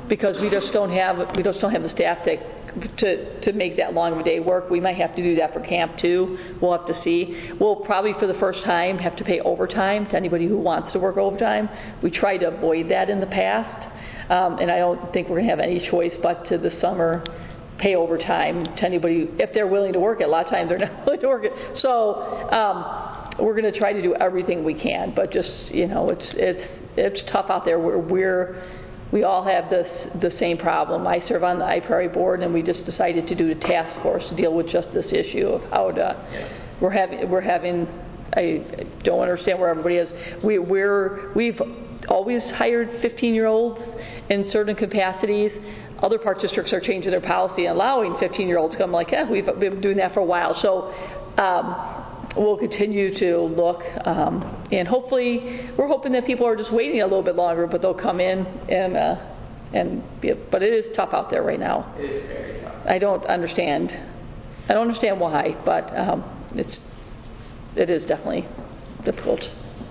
because we just don't have, we just don't have the staff to, to, to make that long of a day work. We might have to do that for camp too. We'll have to see. We'll probably for the first time have to pay overtime to anybody who wants to work overtime. We tried to avoid that in the past, um, and I don't think we're going to have any choice but to the summer pay overtime to anybody if they're willing to work it. A lot of times they're not willing to work it. So um, we're going to try to do everything we can, but just, you know, it's it's it's tough out there. We're, we're we all have this the same problem. I serve on the I P R A board, and we just decided to do a task force to deal with just this issue of how to. Yeah. We're having we're having. I don't understand where everybody is. We we're we've always hired fifteen-year-olds in certain capacities. Other park districts are changing their policy and allowing fifteen-year-olds to come. Like, yeah, we've been doing that for a while. So um, we'll continue to look, um, and hopefully, we're hoping that people are just waiting a little bit longer, but they'll come in and uh, and be, but it is tough out there right now. It is very tough. I don't understand. I don't understand why, but um, it's it is definitely difficult.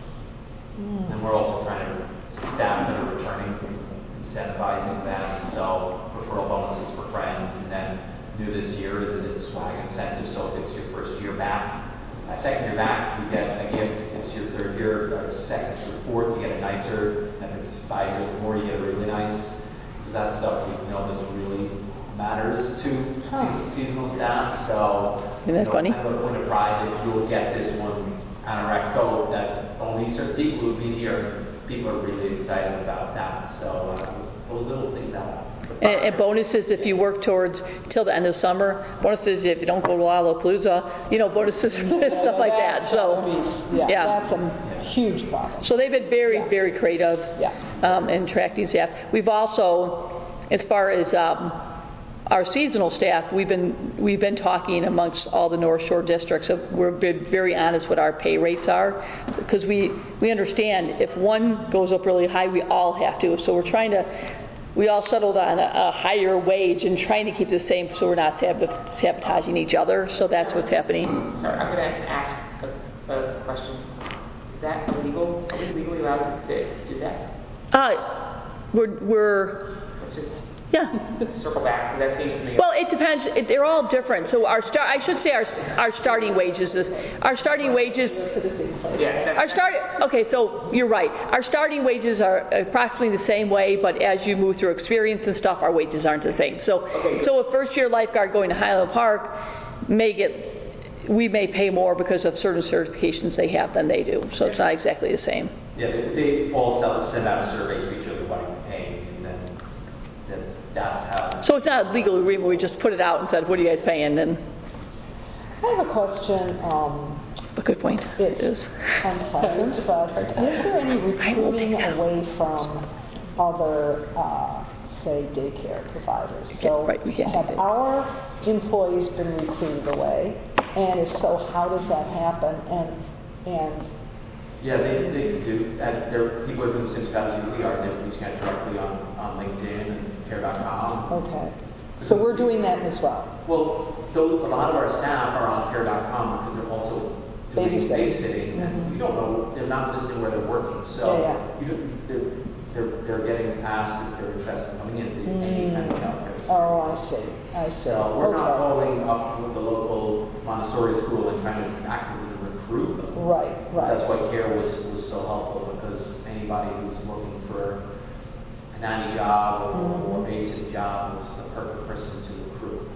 And we're also trying to staff that are returning, incentivizing them, so referral bonuses for friends, and then new this year is a swag incentive, so if it's your first year back, uh, second year back, you get a gift. If it's your third year, or second or fourth, you get a nicer. If it's five years or more, you get a really nice. Because that stuff we've noticed really matters to huh. seasonal staff. So, isn't that you know, funny? kind of a point of pride that you'll get this one anorak coat that only certain people would be here. People are really excited about that. So uh, those, those little things out. And, and bonuses if you work towards till the end of summer. Bonuses if you don't go to Lollapalooza. You know, bonuses and Yeah, stuff no, like that's that. So gotta be- yeah, yeah. that's a huge problem. So they've been very, Yeah. very creative Yeah. um, in attracting staff. We've also, as far as um, our seasonal staff, we've been we've been talking amongst all the North Shore districts. So we're been very honest what our pay rates are, because we we understand if one goes up really high, we all have to. So we're trying to. We all settled on a, a higher wage and trying to keep the same, so we're not sab- sabotaging each other. So that's what's happening. Sorry, I'm going to ask a, a question. Is that illegal? Are we legally allowed to do that? Uh, we're we're. Let's just Yeah. circle back. That seems to me. Well, it depends. It, they're all different. So our start, I should say our our starting wages is our starting wages. Yeah. Our start. Okay, so you're right. Our starting wages are approximately the same way, but as you move through experience and stuff, our wages aren't the same. So, okay. so a first year lifeguard going to Highland Park may get. We may pay more because of certain certifications they have than they do. So it's not exactly the same. Yeah, they, they all sell, send out a survey to each other what you pay, and then that, that's how. So it's not a legal agreement. We just put it out and said, "What are you guys paying?" And I have a question. Um, a good point. It is. Unpleasant, but is there any recruiting away from other, uh, say, daycare providers? So right, we can't do have that. our employees been recruited away? And if so, how does that happen? And and Yeah, they, they do. Uh, there, people are doing the same strategy we are. They're reaching out directly on, on LinkedIn and care dot com. okay, so we're doing that as well. Well, those, a lot of our staff are on care dot com because they're also doing Babysitting. babysitting, Mm-hmm. and we don't know. They're not listing where they're working, so Yeah, yeah. You don't, they're, they're they're getting asked if they're interested in coming in. They, Mm. any kind of childcare. Oh, I see. I see. So we're okay. not following up with the local Montessori school and trying to actively recruit them. Right, right. That's why CARE was, was so helpful, because anybody who's looking for a nanny job or, Mm-hmm. or a basic job was the perfect person to recruit.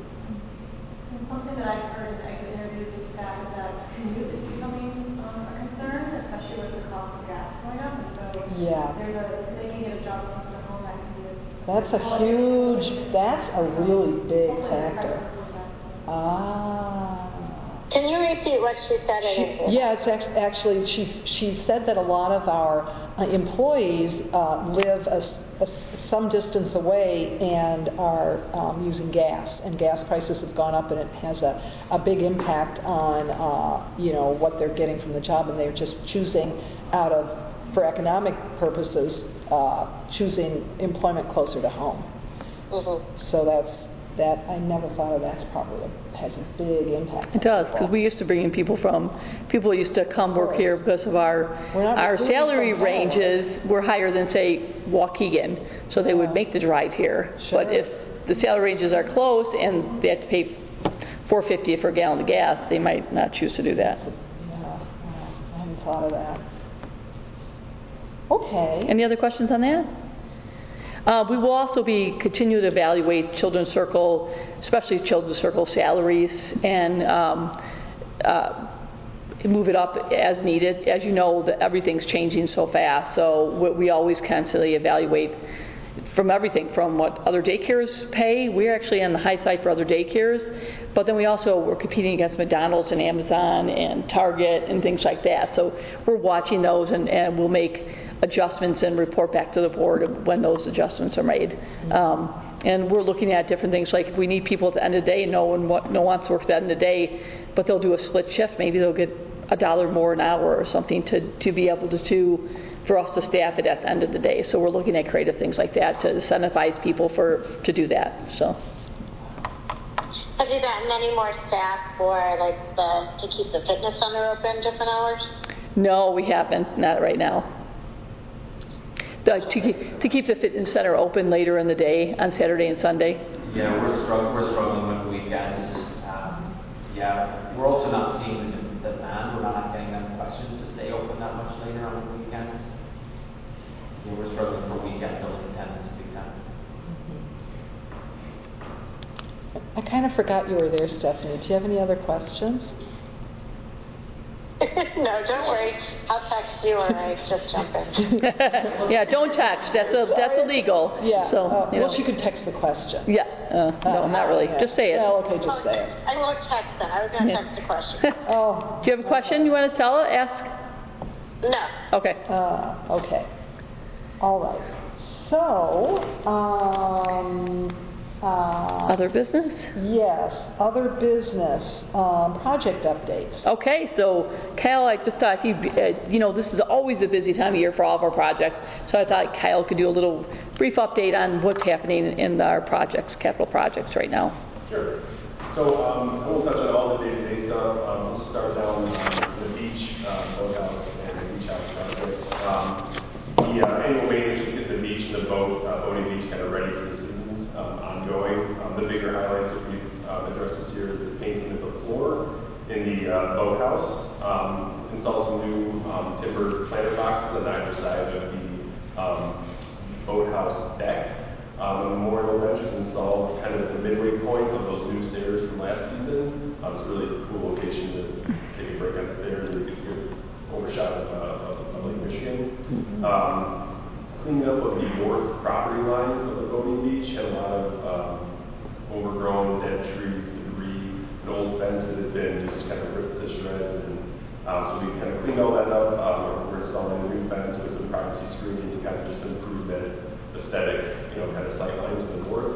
And something that I've heard in exit interviews with staff is that commute is becoming um, a concern, especially with the cost of gas going up. And so Yeah. there's a, if they can get a job closer to home, that can be a That's a huge. That's a really big factor. Ah. Can you repeat what she said? I didn't hear. Yeah, it's act- actually, she, she said that a lot of our uh, employees uh, live a, s- a s- some distance away and are um, using gas, and gas prices have gone up, and it has a, a big impact on, uh, you know, what they're getting from the job, and they're just choosing out of, for economic purposes, uh, choosing employment closer to home. Mm-hmm. So that's, that, I never thought of that as probably a, has a big impact. It does, because we used to bring in people from, people used to come work here because of our, We're not our recruiting salary from Kenilworth. ranges were higher than, say, Waukegan, so they would Yeah. make the drive here. Sure. But if the salary ranges are close and they have to pay four fifty for a gallon of gas, they might not choose to do that. Yeah, yeah, I hadn't thought of that. Okay. Any other questions on that? Uh, we will also be continue to evaluate Children's Circle, especially Children's Circle salaries, and um, uh, move it up as needed. As you know, the, everything's changing so fast, so we, we always constantly evaluate from everything from what other daycares pay. We're actually on the high side for other daycares, but then we also we're competing against McDonald's and Amazon and Target and things like that. So we're watching those, and, and we'll make adjustments and report back to the board when those adjustments are made. Um, and we're looking at different things, like if we need people at the end of the day, no one, wa- no one wants to work at the end of the day, but they'll do a split shift, maybe they'll get a dollar more an hour or something to, to be able to, to, for us to staff it at the end of the day. So we're looking at creative things like that to incentivize people for, to do that, so. Have you gotten any more staff for like the, to keep the fitness center open different hours? No, we haven't, not right now. The, to, keep, to keep the fitness center open later in the day on Saturday and Sunday. Yeah, we're struggling. We're struggling with weekends. Um, yeah, we're also not seeing the demand. We're not getting them questions to stay open that much later on the weekends. Yeah, we're struggling for weekend building attendance big time. I kind of forgot you were there, Stephanie. Do you have any other questions? No, don't worry. I'll text you or I just jump in. Yeah, don't text. That's a that's illegal. Yeah. So uh, you well, know. she could text the question. Yeah. Uh, no, not really. Yeah. Just say it. Well, okay, just say it. I won't text then. I was going to Yeah. text a question. Oh. Do you have a question you want to tell? Ask. No. Okay. Uh, okay. All right. So, um, uh, Other business? yes, other business, um, project updates. Okay, so Kyle, I just thought he, uh, you know, this is always a busy time of year for all of our projects, so I thought Kyle could do a little brief update on what's happening in our projects, capital projects right now. Sure. So um, I won't touch on all the day-to-day stuff. Um, I'll just start down um, the beach, uh, boathouse, and the beach house projects. Um, the uh, annual maintenance, just get the beach and the boat, uh, boating beach kind of ready for the seasons, um, ongoing. Um, the bigger highlights that we've uh, addressed this year is the painting of the floor in the uh, boathouse. Um, install some new um, timber planter boxes on either side of the um, boathouse deck. Um, the memorial bench is installed kind of at the midway point of those new stairs from last season. Um, it's a really cool location to take a break on the stairs and get a good overshot of, uh, of, of Lake Michigan. Mm-hmm. Um, cleaning up of the north property line of the boating beach had a lot of um, overgrown dead trees, debris, an old fence that had been just kind of ripped to shreds. And um, so we kind of cleaned all that up. Um, we're installing a new fence with some privacy screening to kind of just improve that aesthetic, you know, kind of sight line to the north.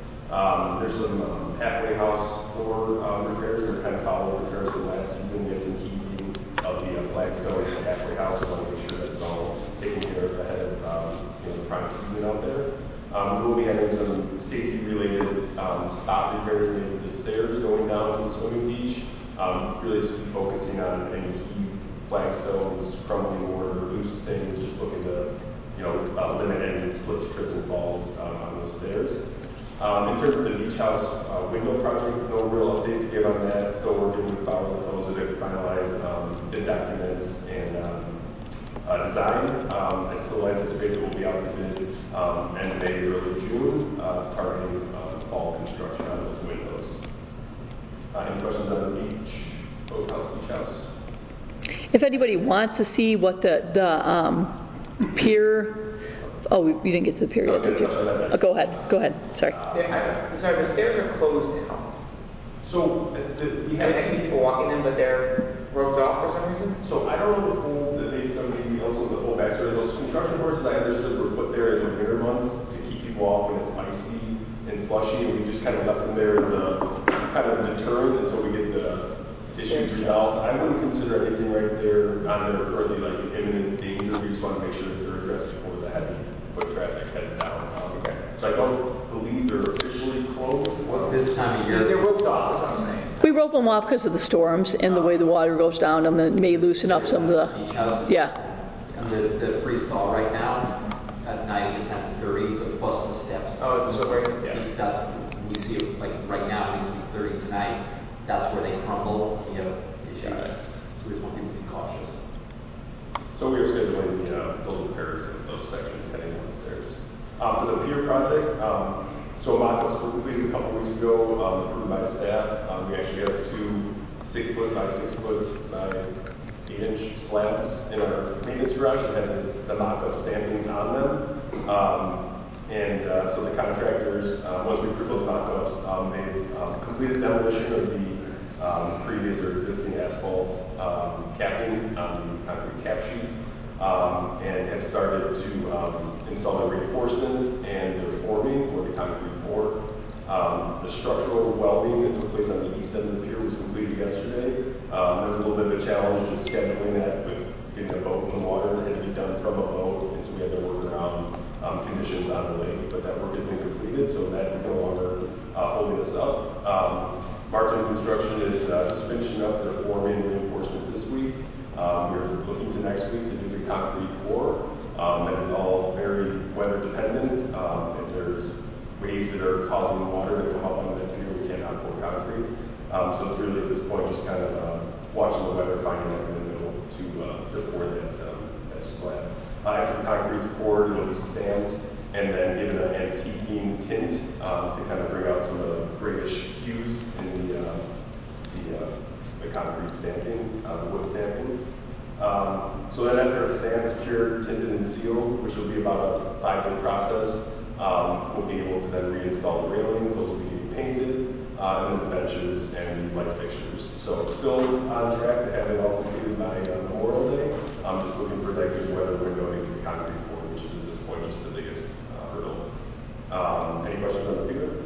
Um, there's some um, halfway house floor um, repairs that are kind of follow repairs from last season. We had some heating of the uh, flagstones in the halfway house. I want to make sure that's all taken care of ahead of um, you know, the prime season out there. Um, we'll be having some safety-related um, spot repairs made with the stairs going down to the swimming beach. Um, really just be focusing on any key flagstones, crumbling mortar, loose things, just looking to you know, uh, limit any slips, trips, and falls um, on those stairs. Um, in terms of the beach house uh, window project, no real update to give on that. Still working with Bauer and those that have finalized um, bid documents and um, uh, design. Um, I still anticipate it will be out to bid um, end of May, early June, uh, targeting uh, fall construction on those windows. Uh, any questions on the beach, boathouse, beach house? If anybody wants to see what the, the um, pier, oh, we, we didn't get to the pier yet, did you? Oh, go ahead, go ahead, sorry. Yeah, I, I'm sorry, the stairs are closed now. So, uh, the, we I, have I see people walking them, but they're roped off for some reason. So I don't know the full, the based on maybe also the full backstory. Those construction horses I understood were put there in the winter months to keep people off when it's icy and slushy, and we just kind of left them there as a kind of deterrent until we get the issues resolved. I wouldn't consider anything right there on there currently like imminent danger. We just want to make sure that they're addressed before the heavy foot traffic heads down. Um, okay. So I don't believe they're officially closed. Well, this time of year. They're roped off, is what I'm saying. We rope them off because of the storms and the way the water goes down them, and it may loosen up some of the, Beach house. yeah. And the, the free stall right now, at night at ten thirty, but plus the steps. Oh, it's so right, yeah. That's, we see it, like, right now, it needs to be thirty tonight, that's where they crumble, you have issues. So we just want people to be cautious. So we are scheduling the, uh, those repairs of those sections heading downstairs. Um, for the pier project, um, so mock-ups were completed a couple weeks ago, um, approved by staff. Um, we actually have two six foot by six foot by eight inch slabs in our maintenance garage that have the, the mock-up stampings on them. Um, and uh, so the contractors, uh, once we approve those mock-ups, um, they um, completed demolition of the um, previous or existing asphalt um, capping on the concrete cap sheet, um, and have started to um, install the reinforcement and the forming or the concrete pour. Um, the structural welding that took place on the east end of the pier was completed yesterday. Um, there was a little bit of a challenge just scheduling that with getting a boat in the water. It had to be done from a boat, and so we had to work around um, conditions on the lake. But that work has been completed, so that is no longer uh, holding us up. Um, Martin Construction is uh, just finishing up their forming reinforcement this week. Um, we're looking to next week to do the concrete pour. Um, that is all very weather dependent. Um, if there's waves that are causing water to come up on that pier, we cannot pour concrete. Um, so it's really at this point just kind of uh, watching the weather, finding that window to, uh, to pour that, um, that slab. Uh, after the concrete's poured, it'll be stamped and then given an antiquing tint um, to kind of bring out some of the grayish hues in the, uh, the, uh, the concrete stamping, uh, the wood stamping. Um, so then after it's stamped, cured, tinted, and sealed, which will be about a five-day process, um, we'll be able to then reinstall the railings. Those will be painted, uh, and then the benches and light fixtures. So still on track to have it all completed by uh, Memorial Day. I'm just looking for that good weather window to get the concrete for, which is at this point just the biggest uh, hurdle. Um, any questions on the pier?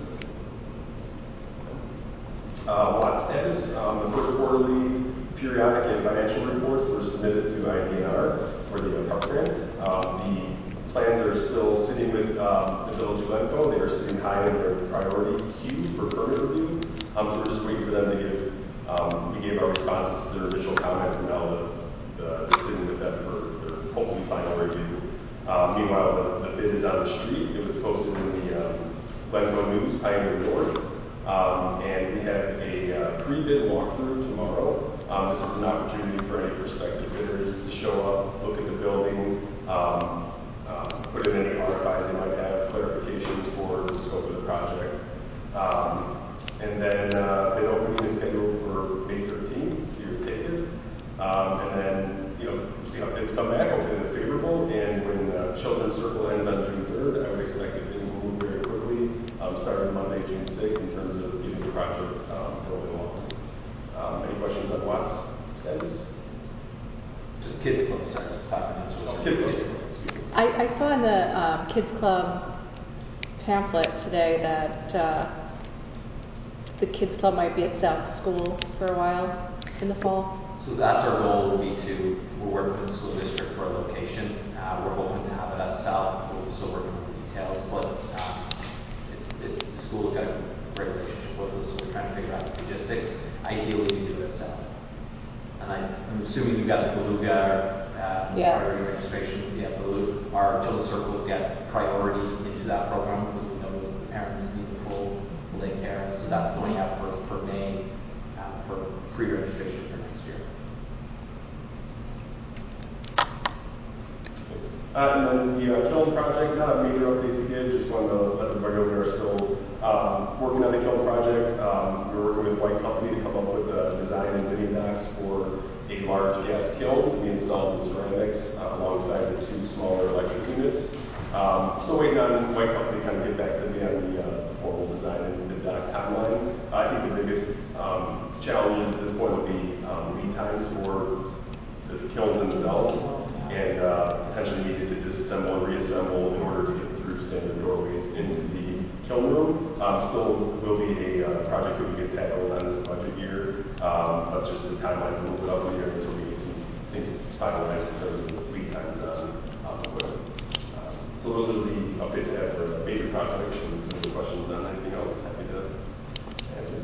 Uh, lot status. Um, the first quarterly periodic and financial reports were submitted to I D N R for the uh, park grants. Um, the plans are still sitting with um, the Village of Glencoe. They are sitting high in their priority queue for permit review. Um, so we're just waiting for them to give, um, we gave our responses to their initial comments, and now the, the, they're sitting with them for their hopefully final review. Um, meanwhile, the, the bid is on the street. It was posted in the um, Glencoe News, Pioneer North. Um, and we have a uh, pre-bid walkthrough tomorrow. Um, this is an opportunity for any prospective bidders to show up, look at the building, um, um, put in any R F Is they might have, clarifications for the scope of the project. Um, and then uh, bid opening is scheduled for May thirteenth, so you're taken. Um, and then, you know, see how bids come back, hopefully they're favorable. And when uh, Children's Circle ends on June third, I would expect that things will move very quickly, um, starting Monday, June sixth, in terms of getting the project um, rolling along. Um, any questions on Watts status? Just kids club, sorry, just five minutes. Oh, kids club. I, I saw in the um, Kids Club pamphlet today that uh, the Kids Club might be at South School for a while in the fall. So that's our goal, would be to, we're working with the school district for a location. Uh, we're hoping to have it at South. We're still working on the details, but um, it, it, the school's got a great relationship with us, so we're trying to figure out the logistics. Ideally, we do it at South. And I, I'm assuming you've got the Beluga uh, Yeah. priority registration. Yeah, Beluga. Our Children's Circle will get priority into that program because we know those parents need the full day care. So that's going out for, for May uh, for pre-registration for next year. Uh, and then the uh, kiln project, not a major update to give, just wanted to let everybody know we are still um, working on the kiln project. Um, we're working with White Company to come up with a design and mini docks for a large gas kiln to be installed in ceramics uh, alongside the two smaller electric units. Um, still waiting on White Company to kind of get back to me on the uh, formal design and the dock timeline. I think the biggest um, challenges at this point will be um, lead times for the kilns themselves, and uh, potentially needed to disassemble and reassemble in order to get through standard doorways into the kiln room. Um, still will be a uh, project that we get tackled on this budget year, um, but just the timelines a little bit up in the year until we get some things finalized in terms of lead times on um, equipment. Um, So those are the updates I have for the major projects, and any questions on anything else, happy to answer.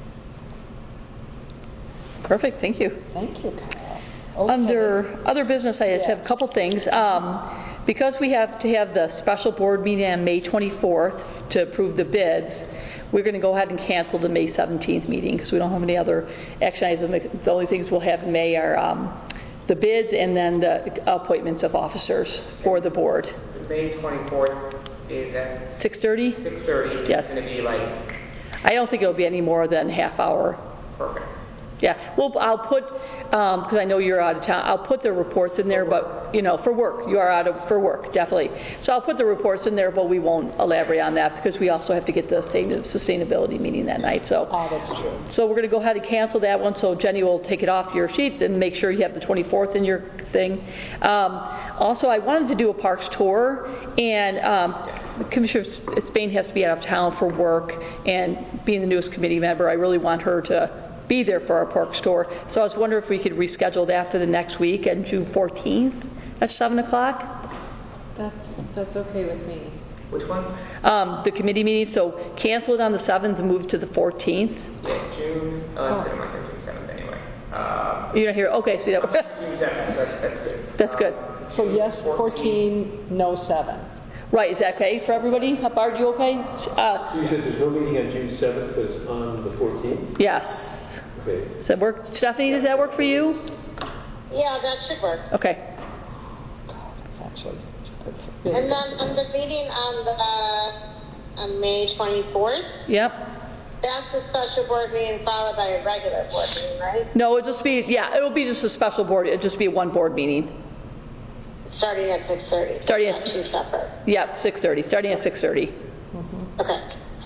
Perfect, thank you. Thank you, Kyle. Okay. Under other business, I just have a Yes. couple things. Um, because we have to have the special board meeting on May twenty-fourth to approve the bids, we're going to go ahead and cancel the May seventeenth meeting because we don't have any other action items. The only things we'll have in May are um, the bids and then the appointments of officers for the board. May twenty-fourth is at six thirty? six thirty. Yes. It's going to be like, I don't think it'll be any more than half hour. perfect. Yeah, well, I'll put, because I know you're out of town, I'll put the reports in there, but, you know, for work, you are out of, for work, definitely. So I'll put the reports in there, but we won't elaborate on that because we also have to get the sustain- sustainability meeting that night, so. Oh, that's true. So we're going to go ahead and cancel that one, so Jenny will take it off your sheets and make sure you have the twenty-fourth in your thing. Um, also, I wanted to do a parks tour, and um, Commissioner Spain has to be out of town for work, and being the newest committee member, I really want her to be there for our parks tour. So I was wondering if we could reschedule that for the next week on June fourteenth at seven o'clock. That's, that's okay with me. Which one? Um, the committee meeting, so cancel it on the seventh and move to the fourteenth. Yeah, June, oh, that's good, I'm not here June seventh anyway. Uh, You're not here, okay, see that. June seventh, so that's, that's good. That's good. Uh, So June yes, fourteen, no seven. Right, is that okay for everybody? Bart, you okay? Uh, You said there's no meeting on June seventh, but it's on the fourteenth? yes. Okay. Does that work? Stephanie, does that work for you? Yeah, that should work. Okay. It's actually good for And business. then on the meeting on the, uh, on May twenty-fourth, Yep. that's the special board meeting followed by a regular board meeting, right? No, it'll just be, yeah, it'll be just a special board. It'll just be a one board meeting. Starting at six thirty. Starting at- Not two separate. Yep, six thirty, starting at six thirty. Okay.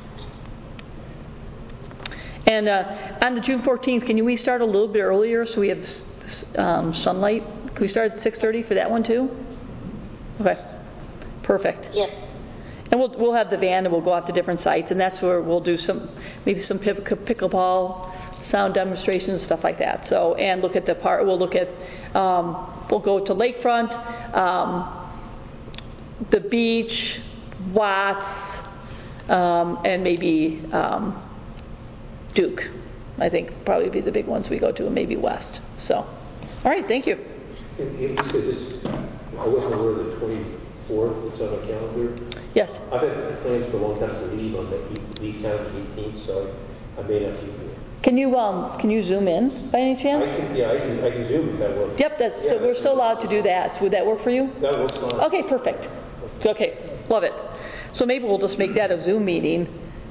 And uh, on the June fourteenth, can you, we start a little bit earlier so we have s- s- um, sunlight? Can we start at six thirty for that one too? Okay, perfect. Yes. And we'll, we'll have the van and we'll go out to different sites, and that's where we'll do some, maybe some pick- pickleball, sound demonstrations, stuff like that. So, and look at the part, we'll look at, um, we'll go to Lakefront, um, the beach, Watts, um, and maybe um, Duke. I think probably be the big ones we go to, and maybe West. So, all right, thank you. And if you could just, I wasn't aware of the twenty-fourth, it's on the calendar. Yes. I've had plans for a long time to leave on the eight- leave town on the eighteenth, so I, I may not keep it. Can you um can you zoom in by any I chance? can, yeah, I can, I can zoom if that works. Yep, that's, Yeah, we're still allowed to do that. Would that work for you? That works fine. Okay, perfect. Okay, love it. So maybe we'll just make that a Zoom meeting.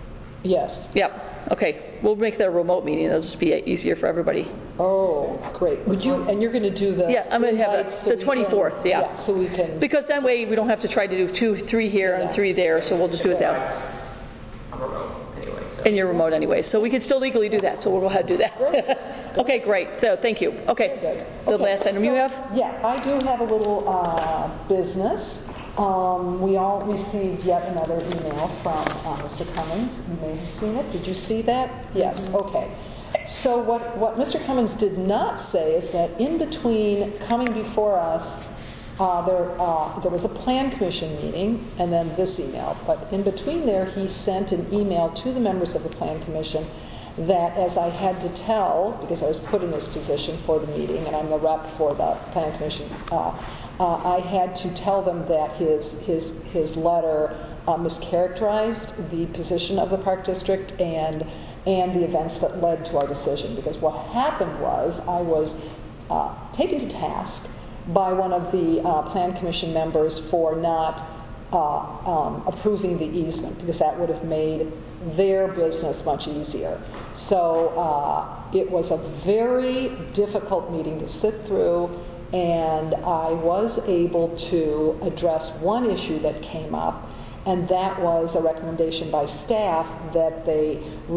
Yes. Yep, okay. We'll make that a remote meeting. It'll just be easier for everybody. Oh, great. Would you, and you're going to do the. Yeah, I'm going to have invites it so the we can- twenty-fourth, yeah. Yeah, so we can. Because that way we don't have to try to do two, three here and Yeah. three there, so we'll just do it that. I'm remote anyway, so. And you're remote anyway, so we can still legally do that, so we'll go ahead and do that. Okay, great. So, thank you. Okay. Good. The Okay, last item you so- have? Yeah, I do have a little uh, business. Um, We all received yet another email from uh, Mister Cummings. You may have seen it. Did you see that? Yes, okay. So what, what Mister Cummings did not say is that in between coming before us, uh, there, uh, there was a plan commission meeting and then this email. But in between there, he sent an email to the members of the plan commission that as I had to tell, because I was put in this position for the meeting and I'm the rep for the plan commission, uh, uh, I had to tell them that his, his, his letter uh, mischaracterized the position of the Park District and, and the events that led to our decision. Because what happened was I was uh, taken to task by one of the uh, plan commission members for not uh, um, approving the easement, because that would have made their business much easier. So uh, it was a very difficult meeting to sit through, and I was able to address one issue that came up, and that was a recommendation by staff that they re-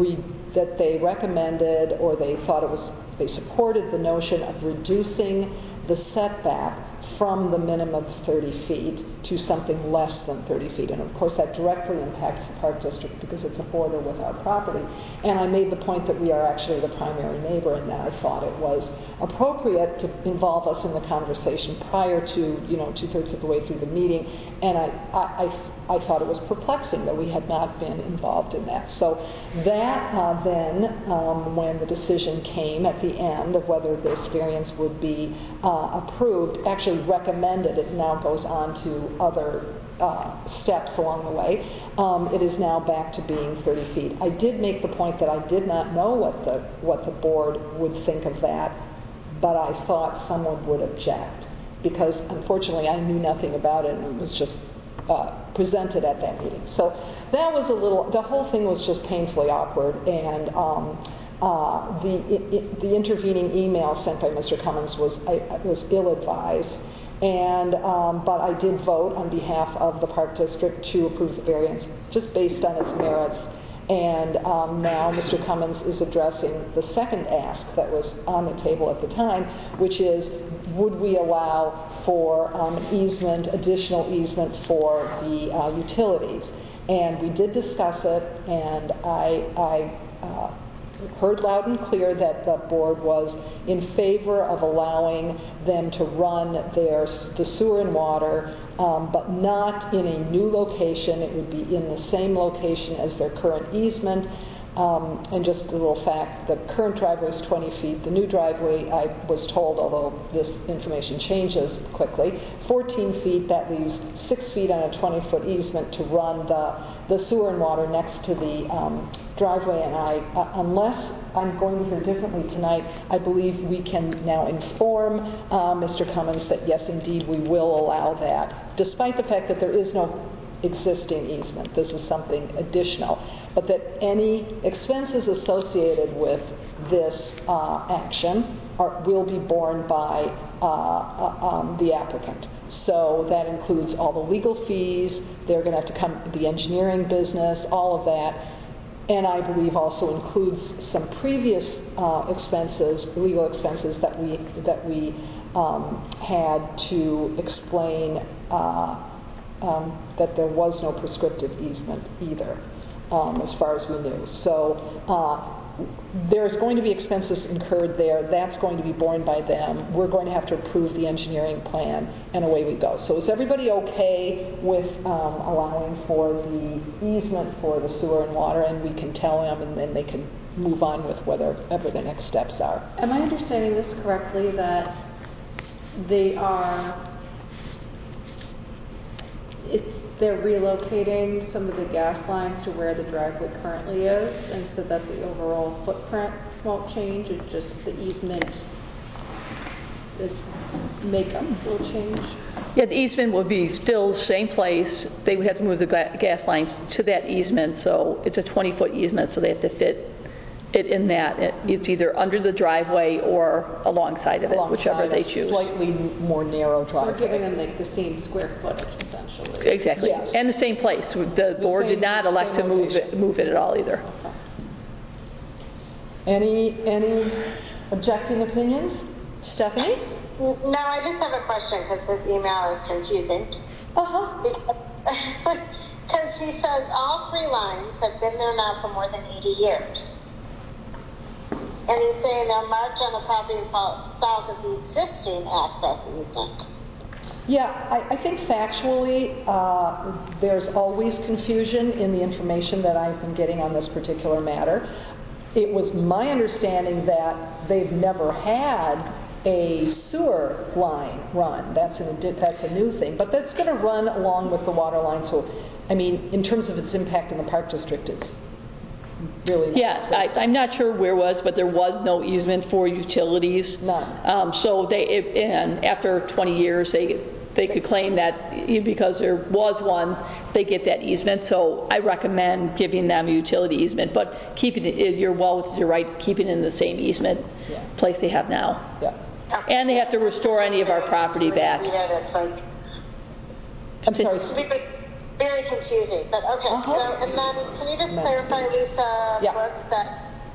that they recommended, or they thought it was, they supported the notion of reducing the setback from the minimum of thirty feet to something less than thirty feet. And of course that directly impacts the Park District because it's a border with our property. And I made the point that we are actually the primary neighbor, and that I thought it was appropriate to involve us in the conversation prior to, you know, two-thirds of the way through the meeting. And I, I, I I thought it was perplexing that we had not been involved in that. So that uh, then, um, when the decision came at the end of whether this variance would be uh, approved, actually recommended, it now goes on to other uh, steps along the way. Um, it is now back to being thirty feet. I did make the point that I did not know what the, what the board would think of that, but I thought someone would object because unfortunately I knew nothing about it, and it was just Uh, presented at that meeting. So that was a little, the whole thing was just painfully awkward, and um, uh, the it, it, the intervening email sent by Mister Cummins was I, was ill-advised, and um, but I did vote on behalf of the Park District to approve the variance just based on its merits. And um, now Mister Cummins is addressing the second ask that was on the table at the time, which is, would we allow for um, an easement, additional easement for the uh, utilities? And we did discuss it, and I, I uh, heard loud and clear that the board was in favor of allowing them to run their the sewer and water, um, but not in a new location. It would be in the same location as their current easement. Um, and just a little fact, the current driveway is twenty feet. The new driveway, I was told, although this information changes quickly, fourteen feet. That leaves six feet on a twenty-foot easement to run the, the sewer and water next to the um, driveway. And I, uh, unless I'm going to hear differently tonight, I believe we can now inform uh, Mister Cummins that yes, indeed, we will allow that, despite the fact that there is no existing easement. This is something additional, but that any expenses associated with this uh, action are, will be borne by uh, uh, um, the applicant. So that includes all the legal fees. They're going to have to come, the engineering business, all of that, and I believe also includes some previous uh, expenses, legal expenses that we that we um, had to explain. Uh, Um, that there was no prescriptive easement either, um, as far as we knew. So uh, there's going to be expenses incurred there. That's going to be borne by them. We're going to have to approve the engineering plan, and away we go. So is everybody okay with um, allowing for the easement for the sewer and water, and we can tell them, and then they can move on with whatever the next steps are? Am I understanding this correctly, that they are It's, they're relocating some of the gas lines to where the driveway currently is, and so that the overall footprint won't change, it's just the easement, this makeup will change? Yeah, the easement will be still the same place. They would have to move the ga- gas lines to that easement, so it's a twenty-foot easement, so they have to fit it in that. It, it's either under the driveway or alongside of it, Alongside whichever they a choose. Slightly more narrow So driveway. we're giving them like the same square footage, essentially. Exactly. Yes. And the same place. The, The board same- did not elect to same move it, location. move it at all either. Okay. Any any objecting opinions? Stephanie? No, I just have a question because his email is confusing. Uh-huh. Because he says all three lines have been there now for more than eighty years. And he's saying they're marked on the property south of the existing access easement. Yeah, I, I think factually uh, there's always confusion in the information that I've been getting on this particular matter. It was my understanding that they've never had a sewer line run. That's an that's a new thing, but that's going to run along with the water line. So, I mean, in terms of its impact in the Park District, it's really not Yes, I, I'm not sure where it was, but there was no easement for utilities. None. Um, so they, it, and after twenty years, they they could claim that because there was one, they get that easement. So I recommend giving them a utility easement, but keeping it, you're well within your right, keeping it in the same easement Yeah. place they have now. Yeah. And they have to restore any of our property back. Yeah, that's like I'm sorry. very, very confusing. But okay. Uh-huh. So, and then can you just Matt. clarify, Lisa Yeah. Brooks, that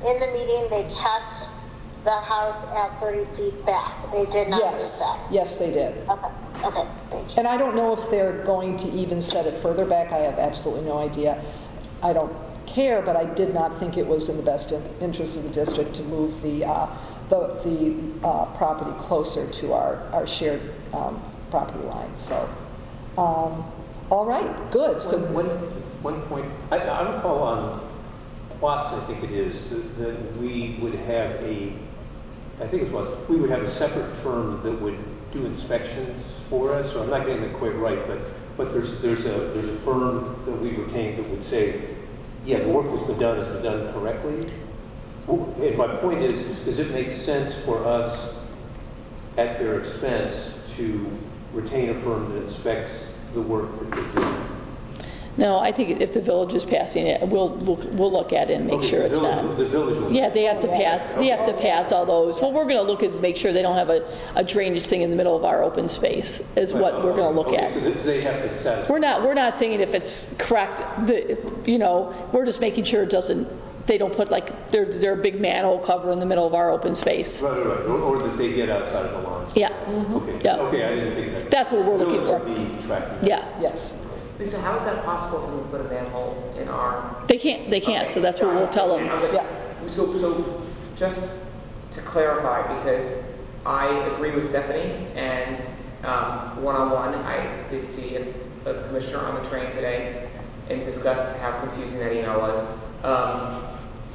in the meeting, they kept the house at thirty feet back. They did not move Yes, that. yes, they did. Okay, okay, thank you. And I don't know if they're going to even set it further back. I have absolutely no idea. I don't care, but I did not think it was in the best in- interest of the district to move the uh, the, the uh, property closer to our, our shared um, property line. So, um, all right, good. So One, one, one point, I, I recall on Watts, I think it is, that, that we would have a, I think it was, we would have a separate firm that would do inspections for us, so I'm not getting it quite right, but, but there's, there's a, there's a firm that we retained that would say, yeah, the work that's been done has been done correctly. And my point is, does it make sense for us, at their expense, to retain a firm that inspects the work that they're doing? No, I think if the village is passing it, we'll, we'll, we'll look at it and make Okay, sure the it's village- not. The village will. Yeah, they have to Yes. pass, they have to pass all those. What we're gonna look is make sure they don't have a, a drainage thing in the middle of our open space, is what we're gonna look Okay, at. so th- they have to satisfy. We're not, we're not saying if it's correct, the, you know, we're just making sure it doesn't, they don't put like, their, their big manhole cover in the middle of our open space. Right, right, right, or, or that they get outside of the lines. Yeah, Okay, Yeah. okay, I didn't think that. That's what we're looking Village for. would be tracking that. yeah. yes. Lisa, how is that possible when we put a manhole in our? They can't, they can't, so that's what we'll tell them. Okay. Yeah. So, so, just to clarify, because I agree with Stephanie, and, um, one-on-one, I did see a, a commissioner on the train today and discussed how confusing that email was. Um,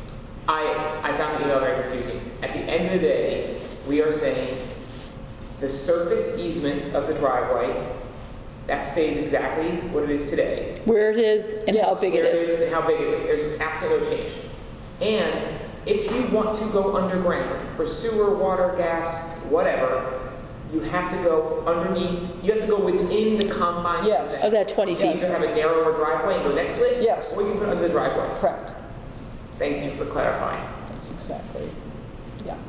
I, I found the email very confusing. At the end of the day, we are saying the surface easement of the driveway, that stays exactly what it is today. Where it is and how Yes, big it Where is. and how big it is. There's absolutely no change. And if you want to go underground for sewer, water, gas, whatever, you have to go underneath, you have to go within the confines. Yes. of Of that twenty You feet. either have a narrower driveway and go next to it, Yes. or you can put it under the driveway. Correct. Thank you for clarifying. That's exactly, yeah.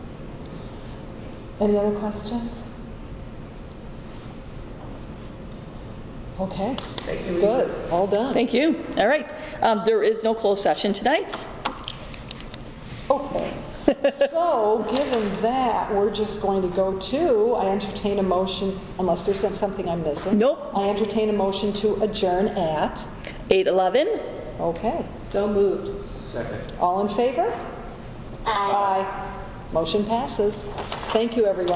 Any other questions? Okay, Thank you, Lisa. good, all done. Thank you. All right. Um, there is no closed session tonight. Okay. So, given that, we're just going to go to, I entertain a motion, unless there's some- something I'm missing. Nope. I entertain a motion to adjourn at, eight eleven. okay. So moved. Second. All in favor? Aye. Aye. Motion passes. Thank you, everyone.